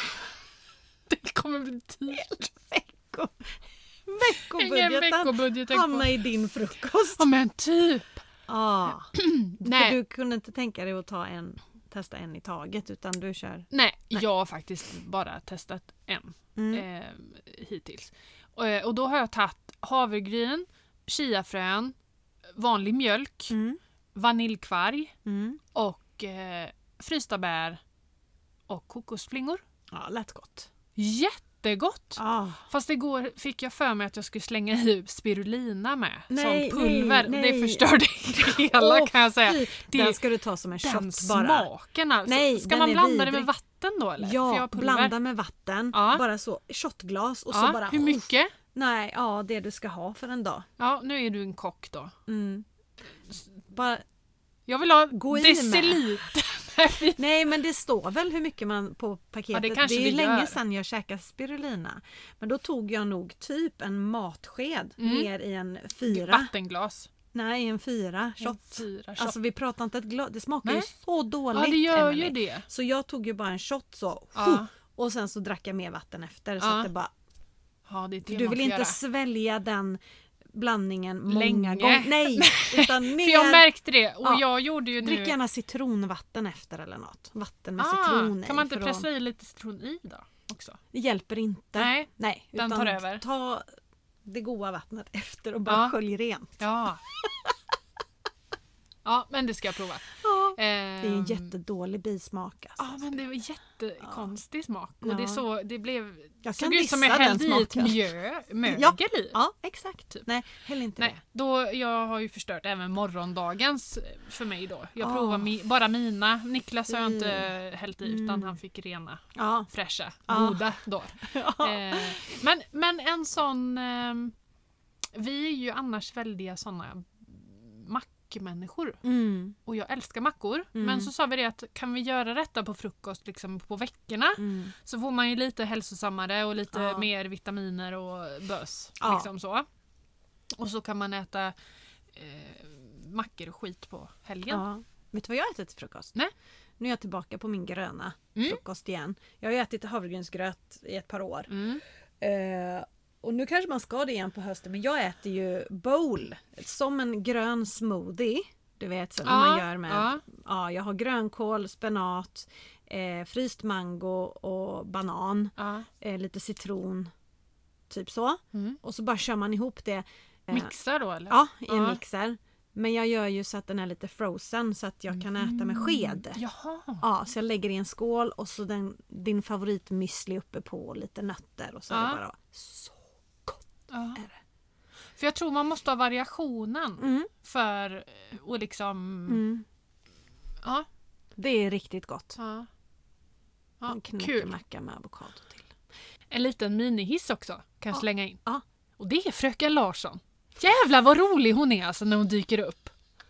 Det kommer bli dyrt. Vecko. Ingen Veckobudgeten veckobudget. hamnar i din frukost. Ja, men typ. Ah. Nej. För du kunde inte tänka dig att ta en, testa en i taget utan du kör. Nej, jag har faktiskt bara testat en Mm. eh, hittills. Och, eh, och då har jag tagit havregryn, chiafrön, vanlig mjölk, Mm. vaniljkvarg Mm. och eh, frysta bär och kokosflingor. Ja, lätt gott. Jättegott! Ah. Fast igår fick jag för mig att jag skulle slänga i spirulina med. Nej, som pulver. nej, Det nej. förstörde hela Åh, kan jag säga. fy. Det- Den ska du ta som en Den shot bara. smaken alltså. Nej, Ska den man är blanda det vidrig. med vatten då eller? För jag Ja, har pulver. blanda med vatten. Ja. Bara så, shotglas och så Ja, bara... hur mycket? Nej, ja det du ska ha för en dag. Ja, nu är du en kock då. Mm. Bara Jag vill ha Gå i med. deciliter. Nej, men det står väl hur mycket man på paketet. Ja, det kanske det är det länge gör. sedan jag käkade spirulina. Men då tog jag nog typ en matsked Mm. ner i en fyra. Vattenglas. Nej, en fyra shot. Fyra shot. Alltså vi pratar inte ett glas. Det smakar Nej. ju så dåligt. Ja, det gör Emily. ju det. Så jag tog ju bara en shot så. Ja. Och sen så drack jag mer vatten efter. Så Ja. att det bara, Ja, det är det du man vill får inte göra. svälja den blandningen många Länge. gånger. Nej, utan mer. För jag märkte det och Ja. jag gjorde ju nu... Drick gärna citronvatten efter eller något. Vatten med ah, citron i. kan man inte för pressa att- i lite citron i då också? Det hjälper inte. Nej, Nej, den utan tar över. Ta det goda vattnet efter och bara Ja. skölj rent. Ja. Ja, men det ska jag prova. Ja. Ehm, Det är en jättedålig bismak. Alltså. Ja, men det var jättekonstig smak. Och Ja. det, så, det blev... Jag såg kan ut som jag dissa den hällde i ett smaken. mjö, mögel Ja. i. Ja, exakt. Nej, häll inte Nej, då, jag har ju förstört även morgondagens för mig då. Jag Ah. provar mi, bara mina. Niklas har jag Fy. inte hällt i utan Mm. han fick rena, det. Ja. fräscha, Ah. goda då. Ja. Eh, men, men en sån... Eh, vi är ju annars väldiga såna mackmänniskor. Mm. Och jag älskar mackor. Mm. Men så sa vi det att kan vi göra detta på frukost liksom på veckorna? Mm. Så får man ju lite hälsosammare och lite Ja. mer vitaminer och bös. Ja. Liksom så. Och så kan man äta eh, mackor och skit på helgen. Ja. Vet du vad jag äter till frukost? Nej. Nu är jag tillbaka på min gröna Mm. frukost igen. Jag har ju ätit havregrynsgröt i ett par år. Mm. Eh, och nu kanske man ska det igen på hösten, men jag äter ju bowl. Som en grön smoothie. Du vet, som Ja, man gör med... ja. Ja, jag har grönkål, spenat, eh, fryst mango och banan. Ja. Eh, lite citron. Typ så. Mm. Och så bara kör man ihop det. Eh, Mixar då eller? Ja, i en Ja. mixer. Men jag gör ju så att den är lite frozen så att jag kan äta med sked. Jaha. Ja, så jag lägger i en skål och så den, din favoritmüsli uppe på och lite nötter och så är Ja. det bara så gott. Ja. Är det. För jag tror man måste ha variationen Mm. för och liksom... Mm. Ja. Det är riktigt gott. ja. ja En kul. knäckemacka med avokado till. En liten minihiss också kan jag Ja. slänga in. Ja. Och det är fröken Larsson. Jävlar vad rolig hon är alltså när hon dyker upp.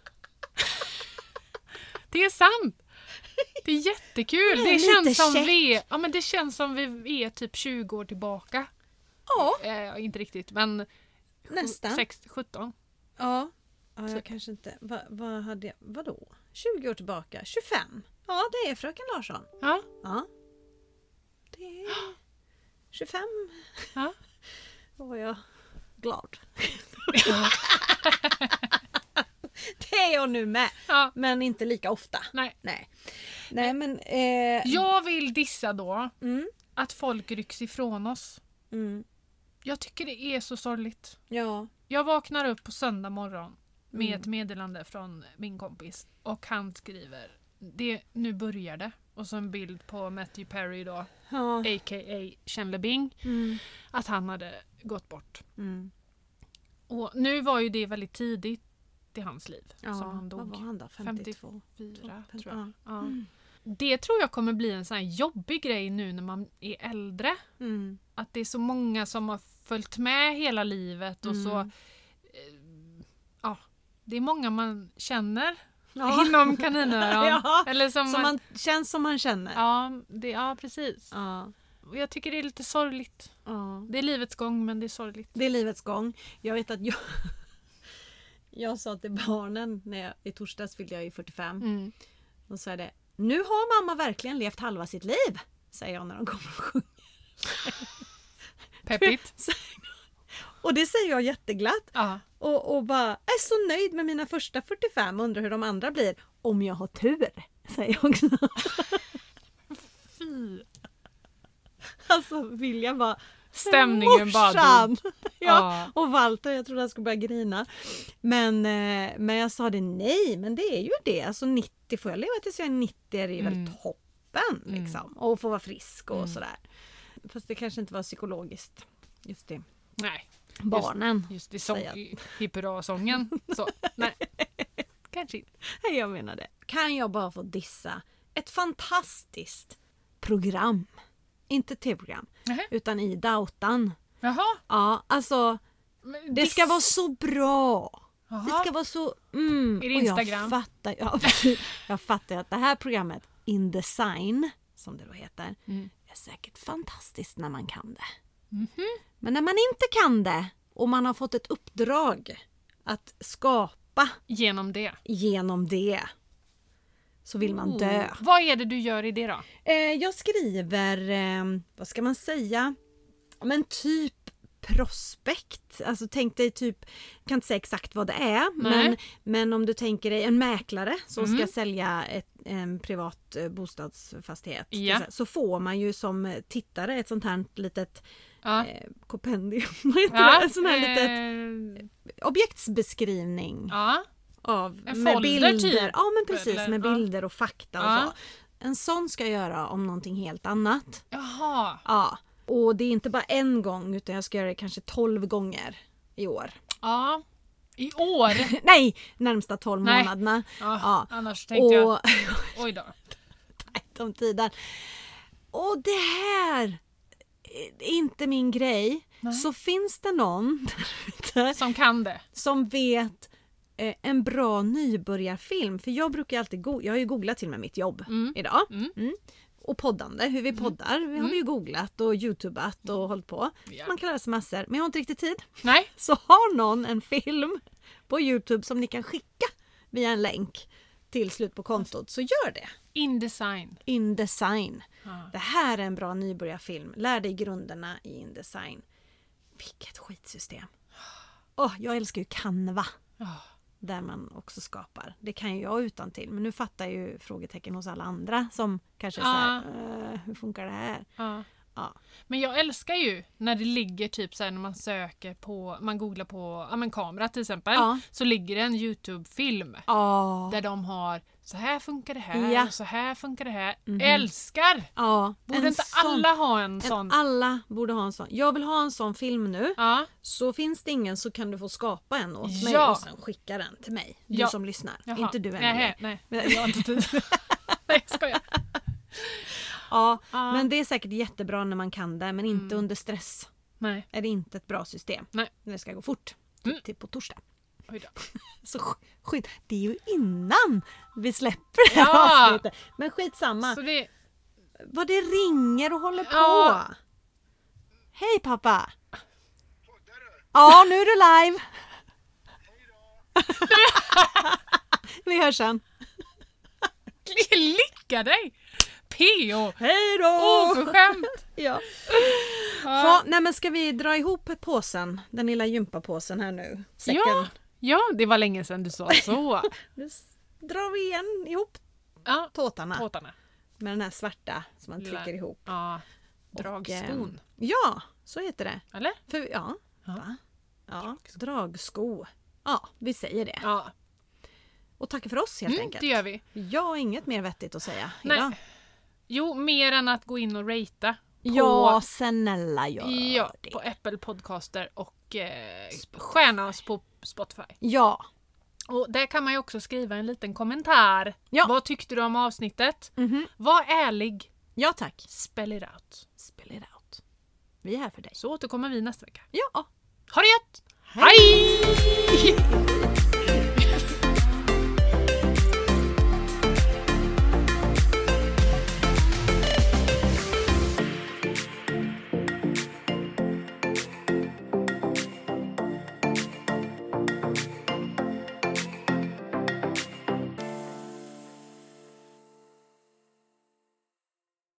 Det är sant. Det är jättekul. Det Det, är lite känns som käckt. vi, ja, men det känns som vi är typ tjugo år tillbaka. Ja, Eh, inte riktigt men nästan. sex, sjutton. Ja, ja jag Typ. kanske inte... Va, vad hade jag... Vadå? tjugo år tillbaka? tjugofem? Ja, det är fröken Larsson. Ja. Ja. Det är tjugofem. Ja. Då var jag glad. Det är jag nu med. Ja. Men inte lika ofta. Nej. Nej, Nej men... Eh, Jag vill dissa då mm, att folk rycks ifrån oss. mm, Jag tycker det är så sorgligt. ja. Jag vaknar upp på söndag morgon med Mm. ett meddelande från min kompis och han skriver det, nu börjar det. Och så en bild på Matthew Perry då, Ja. a k a. Chandler Bing, Mm, att han hade gått bort. mm. Och nu var ju det väldigt tidigt i hans liv Ja, som han dog. vad var han då? femtiotvå? femtiofyra Ja. tror jag. Ja. Mm. Det tror jag kommer bli en sån här jobbig grej nu när man är äldre. Mm. Att det är så många som har följt med hela livet och Mm. så... Eh, ja, det är många man känner Ja. inom kaninöron. Ja, Eller som, Som man, man känns som man känner. ja, det, ja, precis. Ja. Och jag tycker det är lite sorgligt. Ja. Det är livets gång men det är sorgligt. Det är livets gång. Jag vet att jag... Jag sa till barnen när jag, i torsdags fyllde jag ju fyrtiofem. Mm. Och så är det, nu har mamma verkligen levt halva sitt liv, säger jag när de kommer och sjunger. Peppigt. Och det säger jag jätteglatt. Ja. Och, och bara är så nöjd med mina första fyrtiofem, undrar hur de andra blir. Om jag har tur, säger jag också. Fy. Alltså vill jag bara... Stämningen bara Morsan! dog. Ja, Ja. och Walter, jag trodde han skulle börja grina. Men, eh, men jag sa det, nej, men det är ju det. Alltså nittio, får jag leva tills jag är nittio är det ju Mm. väl toppen. Mm. Liksom. Och få vara frisk och Mm. sådär. Fast det kanske inte var psykologiskt. Just det. Nej, Barnen. just i sång, Säga. i hipp hurra-sången. Så, nej. Kanske inte. Nej, jag menar det. Kan jag bara få dissa ett fantastiskt program. Inte tv-program, Nähä. utan i dautan. Jaha. Ja, alltså Men det ska diss- vara så bra. Det Jaha. ska vara så... Mm. Är det och jag Instagram? fattar, ja, jag fattar att det här programmet InDesign, som det då heter, Mm. är säkert fantastiskt när man kan det. Mhm. Men när man inte kan det och man har fått ett uppdrag att skapa Genom det. genom det, så vill man dö. Oh. Vad är det du gör i det då? Eh, jag skriver, eh, vad ska man säga, men typ prospekt. Alltså tänk dig typ, jag kan inte säga exakt vad det är, men, men om du tänker dig en mäklare som Mm. ska sälja ett, en privat eh, bostadsfastighet, Ja. så får man ju som tittare ett sånt här litet Ja. eh, kompendium, vad heter Ja. det? En sån här litet eh, objektsbeskrivning ja. av, En med folder bilder. typ, Ja men precis, eller? med Ja. bilder och fakta och Ja. så. En sån ska jag göra om någonting helt annat. Jaha. Ja, och det är inte bara en gång utan jag ska göra det kanske tolv gånger i år. Ja. I år? Nej, närmsta tolv Nej. månaderna. Ja. Ja. Annars tänkte jag, Och oj då. tajt om tiden. Och det här är inte min grej. Nej. Så finns det någon där ute Som kan det. som vet eh, en bra nybörjarfilm. För jag brukar alltid go- jag har ju googlat till med mitt jobb Mm. idag. Mm. Mm. Och poddande, hur vi poddar. Vi har vi ju googlat och youtubat och hållit på. Ja. Man kan lära sig massor. Men jag har inte riktigt tid. Nej. Så har någon en film på Youtube som ni kan skicka via en länk till slut på kontot, så gör det. InDesign. InDesign. Ja. Det här är en bra nybörjarfilm. Lär dig grunderna i InDesign. Vilket skitsystem. Åh, jag älskar ju Canva. Ja. Där man också skapar. Det kan ju jag utan till. Men nu fattar ju frågetecken hos alla andra som kanske är så här, "Eh, hur funkar det här?" Ja. Ja. Men jag älskar ju när det ligger typ så här när man söker på, man googlar på ja, men kamera till exempel, Ja. så ligger det en YouTube-film Ja. där de har så här funkar det här Ja. och så här funkar det här. Mhm. Älskar! Ja. Borde En inte sån- alla ha en en, sån? Alla borde ha en sån. Jag vill ha en sån film nu. Ja. Så finns det ingen så kan du få skapa en åt mig Ja. och sen skicka den till mig. Du Ja. som lyssnar. Jaha. Inte du Nej, Emelie. nej. Men- Jag har inte tid. Nej, ska jag. Ja, Ja. men det är säkert jättebra när man kan det, men inte Mm. under stress. Nej. Är det inte ett bra system. Nej. När det ska gå fort. Typ Mm. till på torsdag. Oj då. Så sk- skit. Det är ju innan vi släpper det här Ja. avsnittet. Men skitsamma. Så det, Vad det ringer och håller på. Ja. Hej pappa. Ja, nu är du live. Vi hörs sen. lycka dig! P O! Hej då! Oförskämt! Ja. Ja. Ja, nej men ska vi dra ihop påsen? Den lilla gympapåsen här nu. Säcken. Ja. ja, det var länge sedan du sa så. Nu s- drar vi igen ihop Ja, tåtarna. tåtarna. Med den här svarta som man Lilla- trycker ihop. Ja, Och, dragskon. eh, Ja, så heter det. Eller? För, ja, Ja. va? Ja, dragsko. Ja, vi säger det. Ja, Och tackar för oss helt mm, enkelt. det gör vi. Jag har inget mer vettigt att säga Nej. idag. Jo, mer än att gå in och ratea. På, Ja, snälla gör ja, det. på Apple Podcaster och eh, stjärna oss på Spotify. Ja. Och där kan man ju också skriva en liten kommentar. Ja. Vad tyckte du om avsnittet? Mhm. Var ärlig. Ja, tack. Spell it out. Spell it out. Vi är här för dig. Så återkommer vi nästa vecka. Ja. Ha det gött! Hej! Hej!